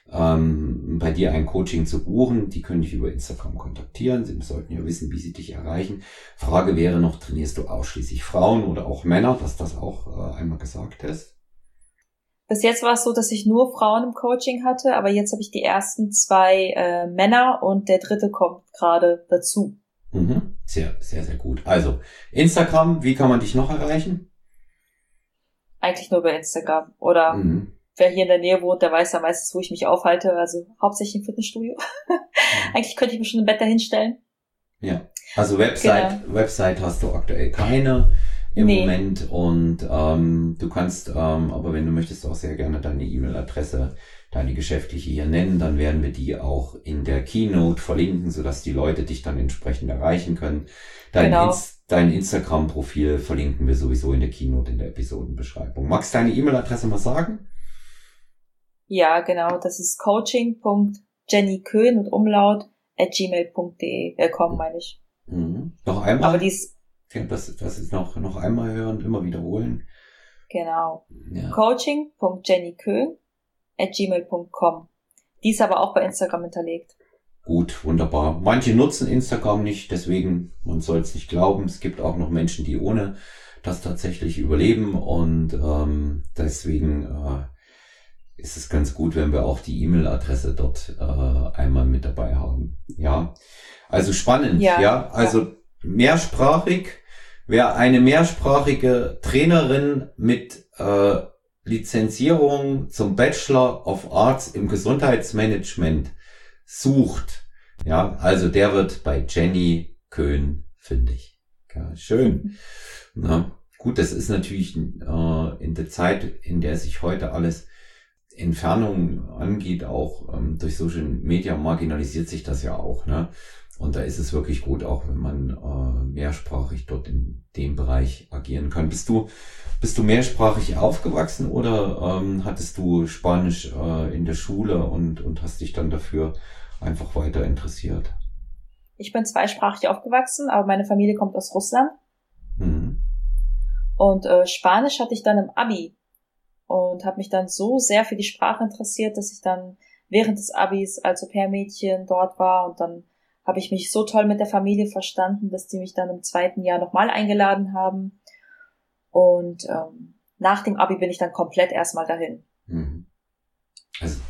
bei dir ein Coaching zu buchen, die können dich über Instagram kontaktieren. Sie sollten ja wissen, wie sie dich erreichen. Frage wäre noch, trainierst du ausschließlich Frauen oder auch Männer, dass das auch einmal gesagt ist? Bis jetzt war es so, dass ich nur Frauen im Coaching hatte, aber jetzt habe ich die ersten 2 Männer und der dritte kommt gerade dazu. Mhm. Sehr, sehr, sehr gut. Also, Instagram, wie kann man dich noch erreichen? Eigentlich nur bei Instagram. Oder wer hier in der Nähe wohnt, der weiß ja meistens, wo ich mich aufhalte. Also hauptsächlich im Fitnessstudio. Eigentlich könnte ich mir schon ein Bett dahinstellen. Ja, also Website hast du aktuell keine im Moment und du kannst, aber wenn du möchtest, auch sehr gerne deine E-Mail-Adresse, deine geschäftliche hier nennen, dann werden wir die auch in der Keynote verlinken, sodass die Leute dich dann entsprechend erreichen können. Dein Instagram-Profil verlinken wir sowieso in der Keynote, in der Episodenbeschreibung. Magst du deine E-Mail-Adresse mal sagen? Ja, genau, das ist coaching.jennyköhn mit Umlaut @gmail.de. Willkommen, meine ich. Noch einmal? Aber die ist... Das ist noch einmal hören, immer wiederholen. Genau. Ja. coaching.jennyköhn@gmail.com. Die ist aber auch bei Instagram hinterlegt. Gut, wunderbar. Manche nutzen Instagram nicht, deswegen, man soll es nicht glauben. Es gibt auch noch Menschen, die ohne das tatsächlich überleben und deswegen ist es ganz gut, wenn wir auch die E-Mail-Adresse dort einmal mit dabei haben. Ja, also spannend. Ja, also mehrsprachig. Wer eine mehrsprachige Trainerin mit Lizenzierung zum Bachelor of Arts im Gesundheitsmanagement sucht, ja, also der wird bei Jenny Köhn fündig. Ja, schön. Na, gut, das ist natürlich in der Zeit, in der sich heute alles Entfernung angeht, auch durch Social Media marginalisiert sich das ja auch, ne? Und da ist es wirklich gut, auch wenn man mehrsprachig dort in dem Bereich agieren kann. Bist du mehrsprachig aufgewachsen oder hattest du Spanisch in der Schule und hast dich dann dafür einfach weiter interessiert? Ich bin zweisprachig aufgewachsen, aber meine Familie kommt aus Russland. Und Spanisch hatte ich dann im Abi und habe mich dann so sehr für die Sprache interessiert, dass ich dann während des Abis als Au-pair-Mädchen dort war und dann habe ich mich so toll mit der Familie verstanden, dass die mich dann im 2. Jahr nochmal eingeladen haben. Und nach dem Abi bin ich dann komplett erstmal dahin. Also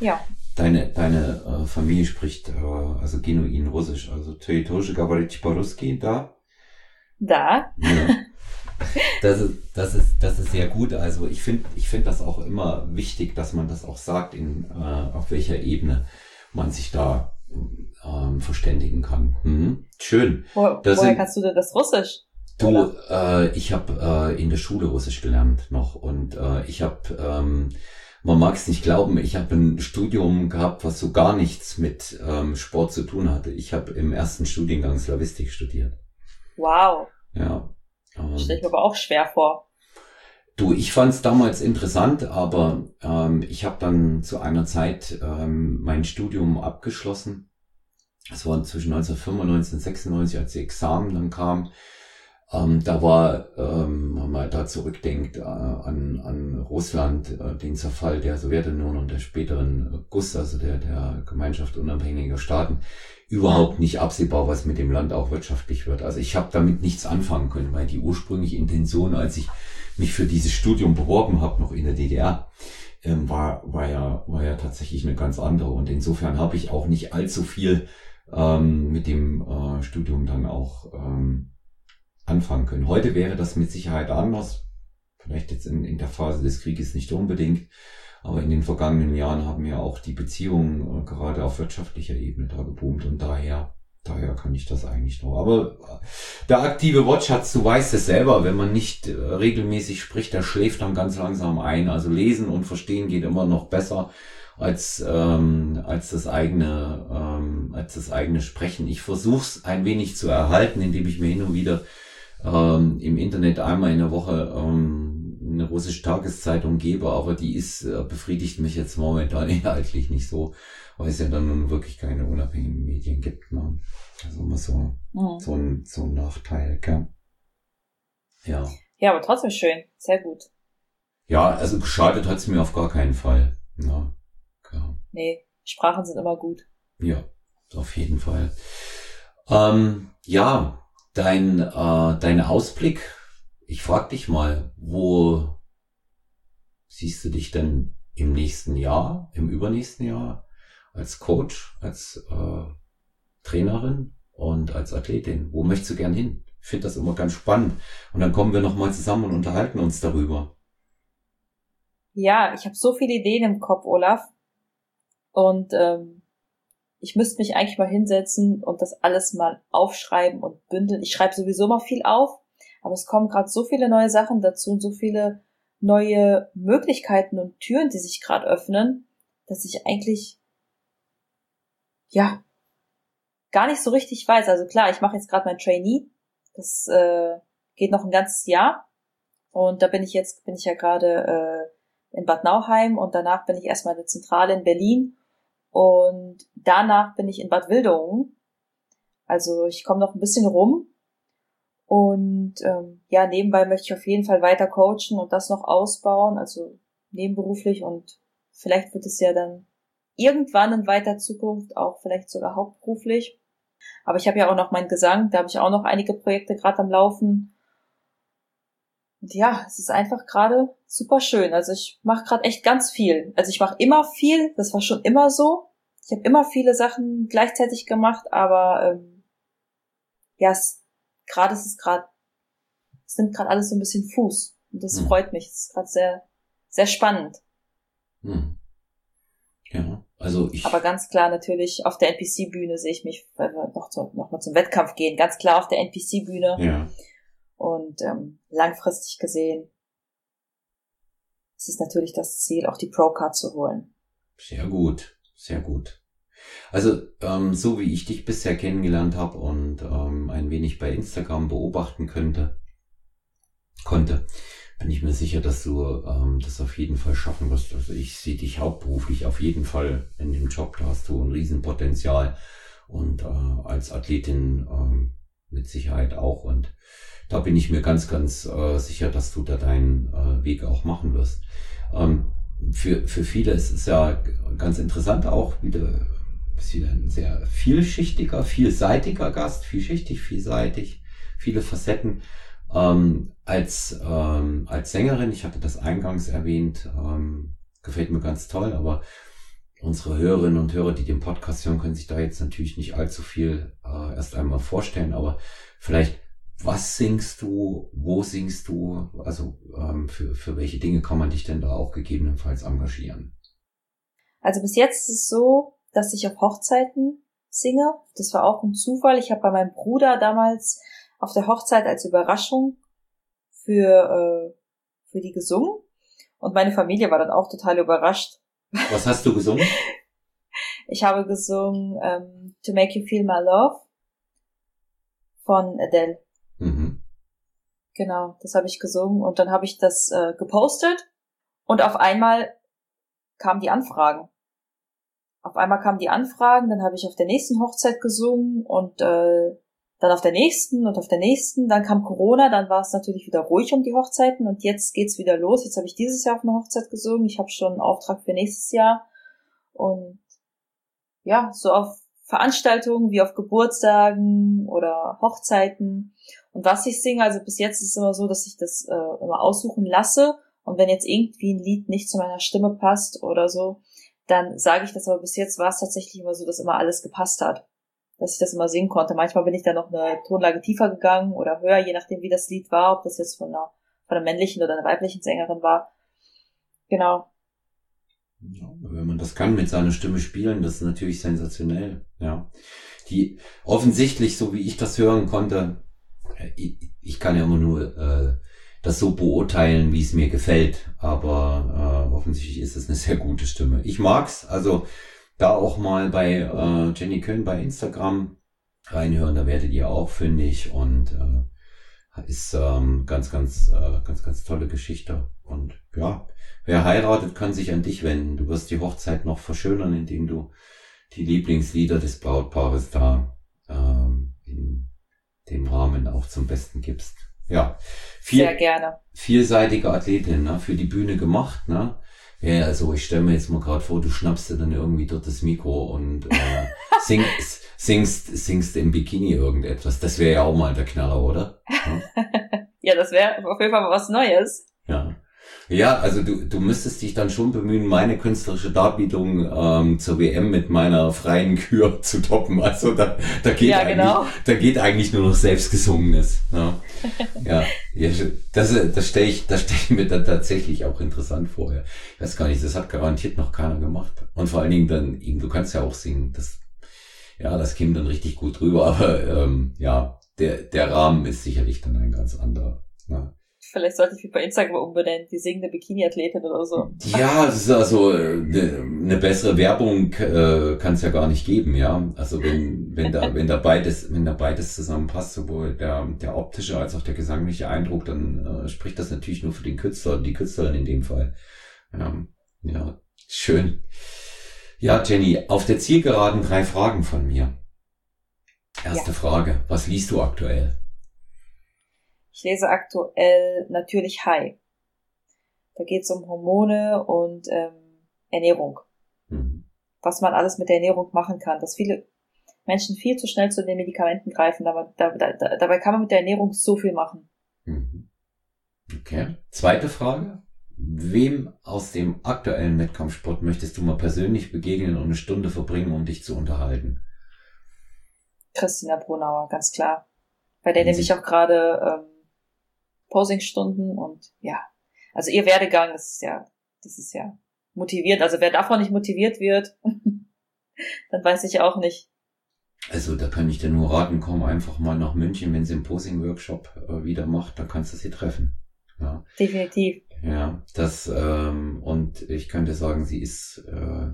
deine Familie spricht also genuin Russisch, also ты тоже говорите по-русски, да? Da. Ja. Das ist sehr gut. Also ich finde das auch immer wichtig, dass man das auch sagt, auf welcher Ebene man sich da verständigen kann. Schön. Woher kannst du denn das Russisch? Ich habe in der Schule Russisch gelernt noch und ich habe, man mag es nicht glauben, ich habe ein Studium gehabt, was so gar nichts mit Sport zu tun hatte. Ich habe im ersten Studiengang Slawistik studiert. Wow. Ja. Stell ich mir aber auch schwer vor. Ich fand es damals interessant, aber ich habe dann zu einer Zeit mein Studium abgeschlossen. Das war zwischen 1995 und 96, als die Examen dann kamen. Da war, wenn man da zurückdenkt an Russland, den Zerfall der Sowjetunion und der späteren GUS, also der Gemeinschaft unabhängiger Staaten, überhaupt nicht absehbar, was mit dem Land auch wirtschaftlich wird. Also ich habe damit nichts anfangen können, weil die ursprüngliche Intention, als ich mich für dieses Studium beworben habe, noch in der DDR, war ja tatsächlich eine ganz andere. Und insofern habe ich auch nicht allzu viel mit dem Studium dann auch anfangen können. Heute wäre das mit Sicherheit anders. Vielleicht jetzt in der Phase des Krieges nicht unbedingt. Aber in den vergangenen Jahren haben ja auch die Beziehungen gerade auf wirtschaftlicher Ebene da geboomt und daher kann ich das eigentlich noch. Aber der aktive Wortschatz, du weißt es selber, wenn man nicht regelmäßig spricht, der schläft dann ganz langsam ein. Also lesen und verstehen geht immer noch besser als das eigene Sprechen. Ich versuche es ein wenig zu erhalten, indem ich mir hin und wieder im Internet einmal in der Woche eine russische Tageszeitung gebe, aber die befriedigt mich jetzt momentan inhaltlich nicht so, weil es ja dann nun wirklich keine unabhängigen Medien gibt. Ne? Also immer so ein Nachteil, gell? Ja. Ja, aber trotzdem schön. Sehr gut. Ja, also geschadet hat's mir auf gar keinen Fall. Ja, klar. Nee, Sprachen sind immer gut. Ja, auf jeden Fall. Ja, dein Ausblick. Ich frage dich mal, wo siehst du dich denn im nächsten Jahr, im übernächsten Jahr als Coach, als Trainerin und als Athletin? Wo möchtest du gern hin? Ich finde das immer ganz spannend. Und dann kommen wir nochmal zusammen und unterhalten uns darüber. Ja, ich habe so viele Ideen im Kopf, Olaf. Und ich müsste mich eigentlich mal hinsetzen und das alles mal aufschreiben und bündeln. Ich schreibe sowieso mal viel auf, aber es kommen gerade so viele neue Sachen dazu und so viele neue Möglichkeiten und Türen, die sich gerade öffnen, dass ich eigentlich, ja, gar nicht so richtig weiß. Also klar, ich mache jetzt gerade mein Trainee. Das geht noch ein ganzes Jahr. Und da bin ich ja gerade in Bad Nauheim und danach bin ich erstmal in der Zentrale in Berlin und danach bin ich in Bad Wildungen. Also ich komme noch ein bisschen rum und ja, nebenbei möchte ich auf jeden Fall weiter coachen und das noch ausbauen, also nebenberuflich, und vielleicht wird es ja dann irgendwann in weiter Zukunft auch vielleicht sogar hauptberuflich. Aber ich habe ja auch noch meinen Gesang, da habe ich auch noch einige Projekte gerade am Laufen. Und ja, es ist einfach gerade super schön. Also ich mache gerade echt ganz viel. Also ich mache immer viel, das war schon immer so. Ich habe immer viele Sachen gleichzeitig gemacht, aber ja, es nimmt gerade alles so ein bisschen Fuß. Und das freut mich. Es ist gerade sehr, sehr spannend. Ja, also aber ganz klar natürlich auf der NPC-Bühne sehe ich mich, weil wir noch mal zum Wettkampf gehen, ganz klar auf der NPC-Bühne. Ja. Und langfristig gesehen ist es natürlich das Ziel, auch die Pro-Card zu holen. Sehr gut, sehr gut. Also so wie ich dich bisher kennengelernt habe und ein wenig bei Instagram beobachten konnte, bin ich mir sicher, dass du das auf jeden Fall schaffen wirst. Also ich sehe dich hauptberuflich auf jeden Fall in dem Job. Da hast du ein Riesenpotenzial und als Athletin mit Sicherheit auch. Und da bin ich mir ganz, ganz sicher, dass du da deinen Weg auch machen wirst. Für viele ist es ja ganz interessant auch wieder. Bist wieder ein sehr vielschichtiger, vielseitiger Gast, vielschichtig, vielseitig, viele Facetten. Als Sängerin, ich hatte das eingangs erwähnt, gefällt mir ganz toll, aber unsere Hörerinnen und Hörer, die den Podcast hören, können sich da jetzt natürlich nicht allzu viel erst einmal vorstellen, aber vielleicht, was singst du, wo singst du, also für welche Dinge kann man dich denn da auch gegebenenfalls engagieren? Also bis jetzt ist es so, dass ich auf Hochzeiten singe. Das war auch ein Zufall. Ich habe bei meinem Bruder damals auf der Hochzeit als Überraschung für die gesungen. Und meine Familie war dann auch total überrascht. Was hast du gesungen? Ich habe gesungen To Make You Feel My Love von Adele. Mhm. Genau, das habe ich gesungen. Und dann habe ich das gepostet. Und auf einmal kamen die Anfragen. Dann habe ich auf der nächsten Hochzeit gesungen und dann auf der nächsten und auf der nächsten. Dann kam Corona, dann war es natürlich wieder ruhig um die Hochzeiten und jetzt geht's wieder los. Jetzt habe ich dieses Jahr auf einer Hochzeit gesungen. Ich habe schon einen Auftrag für nächstes Jahr. Und ja, so auf Veranstaltungen wie auf Geburtstagen oder Hochzeiten. Und was ich singe, also bis jetzt ist es immer so, dass ich das immer aussuchen lasse. Und wenn jetzt irgendwie ein Lied nicht zu meiner Stimme passt oder so, dann sage ich das, aber bis jetzt war es tatsächlich immer so, dass immer alles gepasst hat, dass ich das immer singen konnte. Manchmal bin ich dann noch eine Tonlage tiefer gegangen oder höher, je nachdem wie das Lied war, ob das jetzt von einer männlichen oder einer weiblichen Sängerin war. Genau. Ja, wenn man das kann, mit seiner Stimme spielen, das ist natürlich sensationell. Ja, die offensichtlich, so wie ich das hören konnte, ich kann ja immer nur das so beurteilen, wie es mir gefällt, aber offensichtlich ist es eine sehr gute Stimme. Ich mag's, also da auch mal bei Jenny Köhn bei Instagram reinhören, da werdet ihr auch fündig und ist ganz tolle Geschichte. Und ja, wer heiratet, kann sich an dich wenden. Du wirst die Hochzeit noch verschönern, indem du die Lieblingslieder des Brautpaares da in dem Rahmen auch zum Besten gibst. Ja, sehr gerne. Vielseitige Athletin, ne? Für die Bühne gemacht, ne? Ja, also ich stelle mir jetzt mal gerade vor, du schnappst dir dann irgendwie dort das Mikro und singst im Bikini irgendetwas. Das wäre ja auch mal der Knaller, oder? Hm? Ja, das wäre auf jeden Fall mal was Neues. Ja. Ja, also du müsstest dich dann schon bemühen, meine künstlerische Darbietung zur WM mit meiner freien Kür zu toppen. Also Ja, genau. da geht eigentlich nur noch Selbstgesungenes. Ja, ja, ja, das stell ich mir dann tatsächlich auch interessant vor. Ja. Ich weiß gar nicht, das hat garantiert noch keiner gemacht. Und vor allen Dingen dann eben, du kannst ja auch singen. Das käme dann richtig gut rüber. Aber ja, der Rahmen ist sicherlich dann ein ganz anderer. Ja. Vielleicht sollte ich mich bei Instagram umbenennen, die singende Bikini-Athletin oder so. Ja, das ist also eine bessere Werbung kann es ja gar nicht geben, ja. Also wenn da beides zusammenpasst, sowohl der optische als auch der gesangliche Eindruck, dann spricht das natürlich nur für den Künstler und die Künstlerin in dem Fall. Ja, schön. Ja, Jenny, auf der Zielgeraden 3 Fragen von mir. Erste Frage, was liest du aktuell? Ich lese aktuell natürlich High. Da geht es um Hormone und Ernährung. Was man alles mit der Ernährung machen kann. Dass viele Menschen viel zu schnell zu den Medikamenten greifen, aber dabei kann man mit der Ernährung so viel machen. Okay. Zweite Frage. Wem aus dem aktuellen Wettkampfsport möchtest du mal persönlich begegnen und eine Stunde verbringen, um dich zu unterhalten? Christina Brunauer, ganz klar. Bei der nehme ich auch gerade Posingstunden und ja, also ihr Werdegang, das ist ja motivierend. Also wer davon nicht motiviert wird, dann weiß ich auch nicht. Also da kann ich dir nur raten, komm einfach mal nach München, wenn sie einen Posing-Workshop wieder macht, dann kannst du sie treffen. Ja. Definitiv. Ja, und ich könnte sagen, sie ist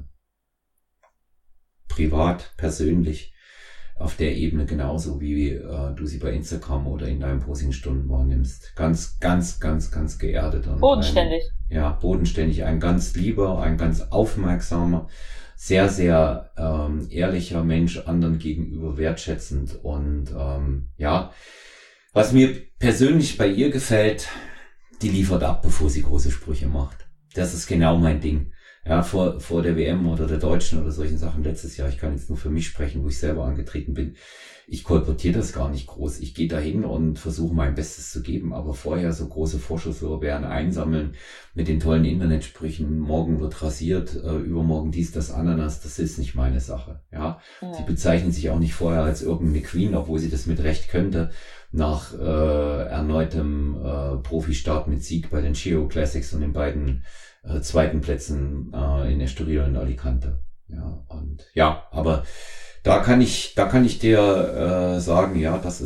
privat, persönlich auf der Ebene genauso, wie du sie bei Instagram oder in deinen Posingstunden wahrnimmst. Ganz, ganz, ganz, ganz geerdet. Und bodenständig. Bodenständig. Ein ganz lieber, ein ganz aufmerksamer, sehr, sehr ehrlicher Mensch, anderen gegenüber wertschätzend. Und was mir persönlich bei ihr gefällt, die liefert ab, bevor sie große Sprüche macht. Das ist genau mein Ding. Ja, vor der WM oder der Deutschen oder solchen Sachen letztes Jahr, ich kann jetzt nur für mich sprechen, wo ich selber angetreten bin. Ich kolportiere das gar nicht groß. Ich gehe dahin und versuche mein Bestes zu geben, aber vorher so große Vorschusslorbeeren einsammeln mit den tollen Internetsprüchen, morgen wird rasiert, übermorgen dies, das, Ananas, das ist nicht meine Sache. Ja, sie bezeichnen sich auch nicht vorher als irgendeine Queen, obwohl sie das mit Recht könnte, nach erneutem Profistart mit Sieg bei den Giro Classics und den beiden zweiten Plätzen in Estoril und Alicante. Ja, und ja, aber da kann ich dir sagen, ja, das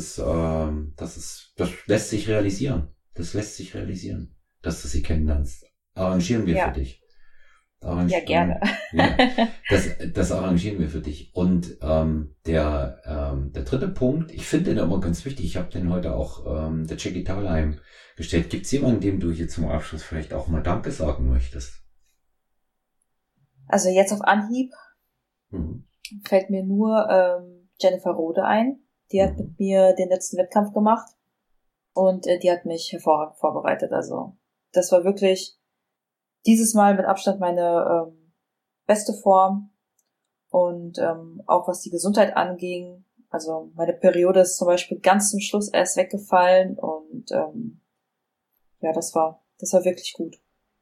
lässt sich realisieren. Das lässt sich realisieren, dass du sie kennenlernst. Arrangieren wir für dich. Ja, gerne. Ja, das arrangieren wir für dich. Und der dritte Punkt, ich finde den immer ganz wichtig, ich habe den heute auch der Jackie Thalheim gestellt. Gibt es jemanden, dem du hier zum Abschluss vielleicht auch mal Danke sagen möchtest? Also jetzt auf Anhieb fällt mir nur Jennifer Rode ein. Die hat mit mir den letzten Wettkampf gemacht und die hat mich hervorragend vorbereitet. Also das war wirklich dieses Mal mit Abstand meine beste Form und auch was die Gesundheit anging. Also meine Periode ist zum Beispiel ganz zum Schluss erst weggefallen und das war wirklich gut.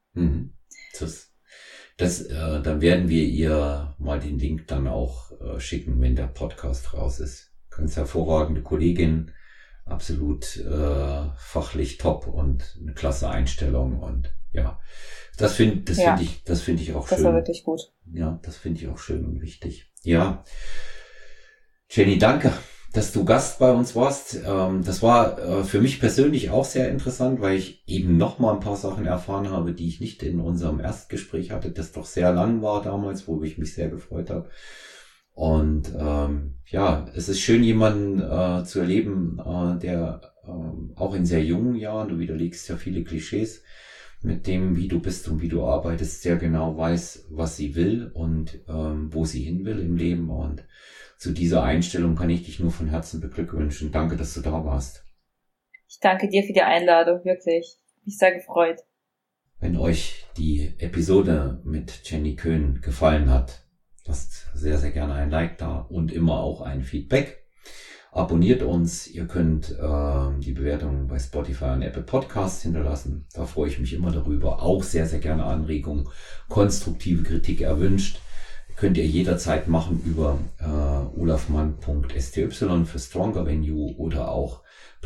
Dann werden wir ihr mal den Link dann auch schicken, wenn der Podcast raus ist. Ganz hervorragende Kollegin, absolut fachlich top und eine klasse Einstellung und ja, das finde ich auch schön. Das war wirklich gut. Ja, das finde ich auch schön und wichtig. Ja, Jenny, danke, dass du Gast bei uns warst. Das war für mich persönlich auch sehr interessant, weil ich eben noch mal ein paar Sachen erfahren habe, die ich nicht in unserem Erstgespräch hatte, das doch sehr lang war damals, wo ich mich sehr gefreut habe. Und es ist schön, jemanden zu erleben, der auch in sehr jungen Jahren, du widerlegst ja viele Klischees, mit dem, wie du bist und wie du arbeitest, sehr genau weiß, was sie will und wo sie hin will im Leben. Und zu dieser Einstellung kann ich dich nur von Herzen beglückwünschen. Danke, dass du da warst. Ich danke dir für die Einladung, wirklich. Mich sehr gefreut. Wenn euch die Episode mit Jenny Köhn gefallen hat, lasst sehr, sehr gerne ein Like da und immer auch ein Feedback. Abonniert uns, ihr könnt die Bewertung bei Spotify und Apple Podcasts hinterlassen. Da freue ich mich immer darüber. Auch sehr, sehr gerne Anregungen, konstruktive Kritik erwünscht. Könnt ihr jederzeit machen über olafmann.sty für Stronger Than You oder auch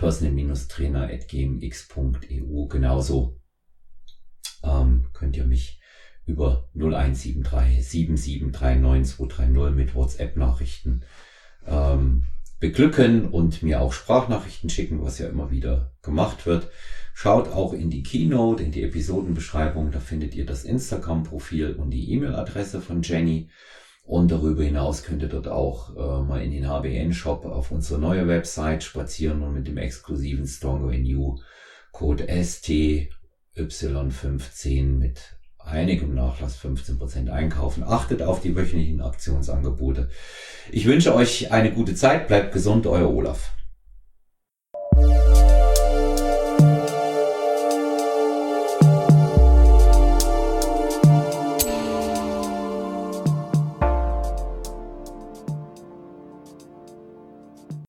personal-trainer@gmx.eu. Genauso könnt ihr mich über 0173 7739 230 mit WhatsApp-Nachrichten beglücken und mir auch Sprachnachrichten schicken, was ja immer wieder gemacht wird. Schaut auch in die Keynote, in die Episodenbeschreibung, da findet ihr das Instagram-Profil und die E-Mail-Adresse von Jenny. Und darüber hinaus könnt ihr dort auch mal in den HBN-Shop auf unsere neue Website spazieren und mit dem exklusiven Stronger Than You Code STY15 mit einigem Nachlass 15% einkaufen. Achtet auf die wöchentlichen Aktionsangebote. Ich wünsche euch eine gute Zeit. Bleibt gesund, euer Olaf.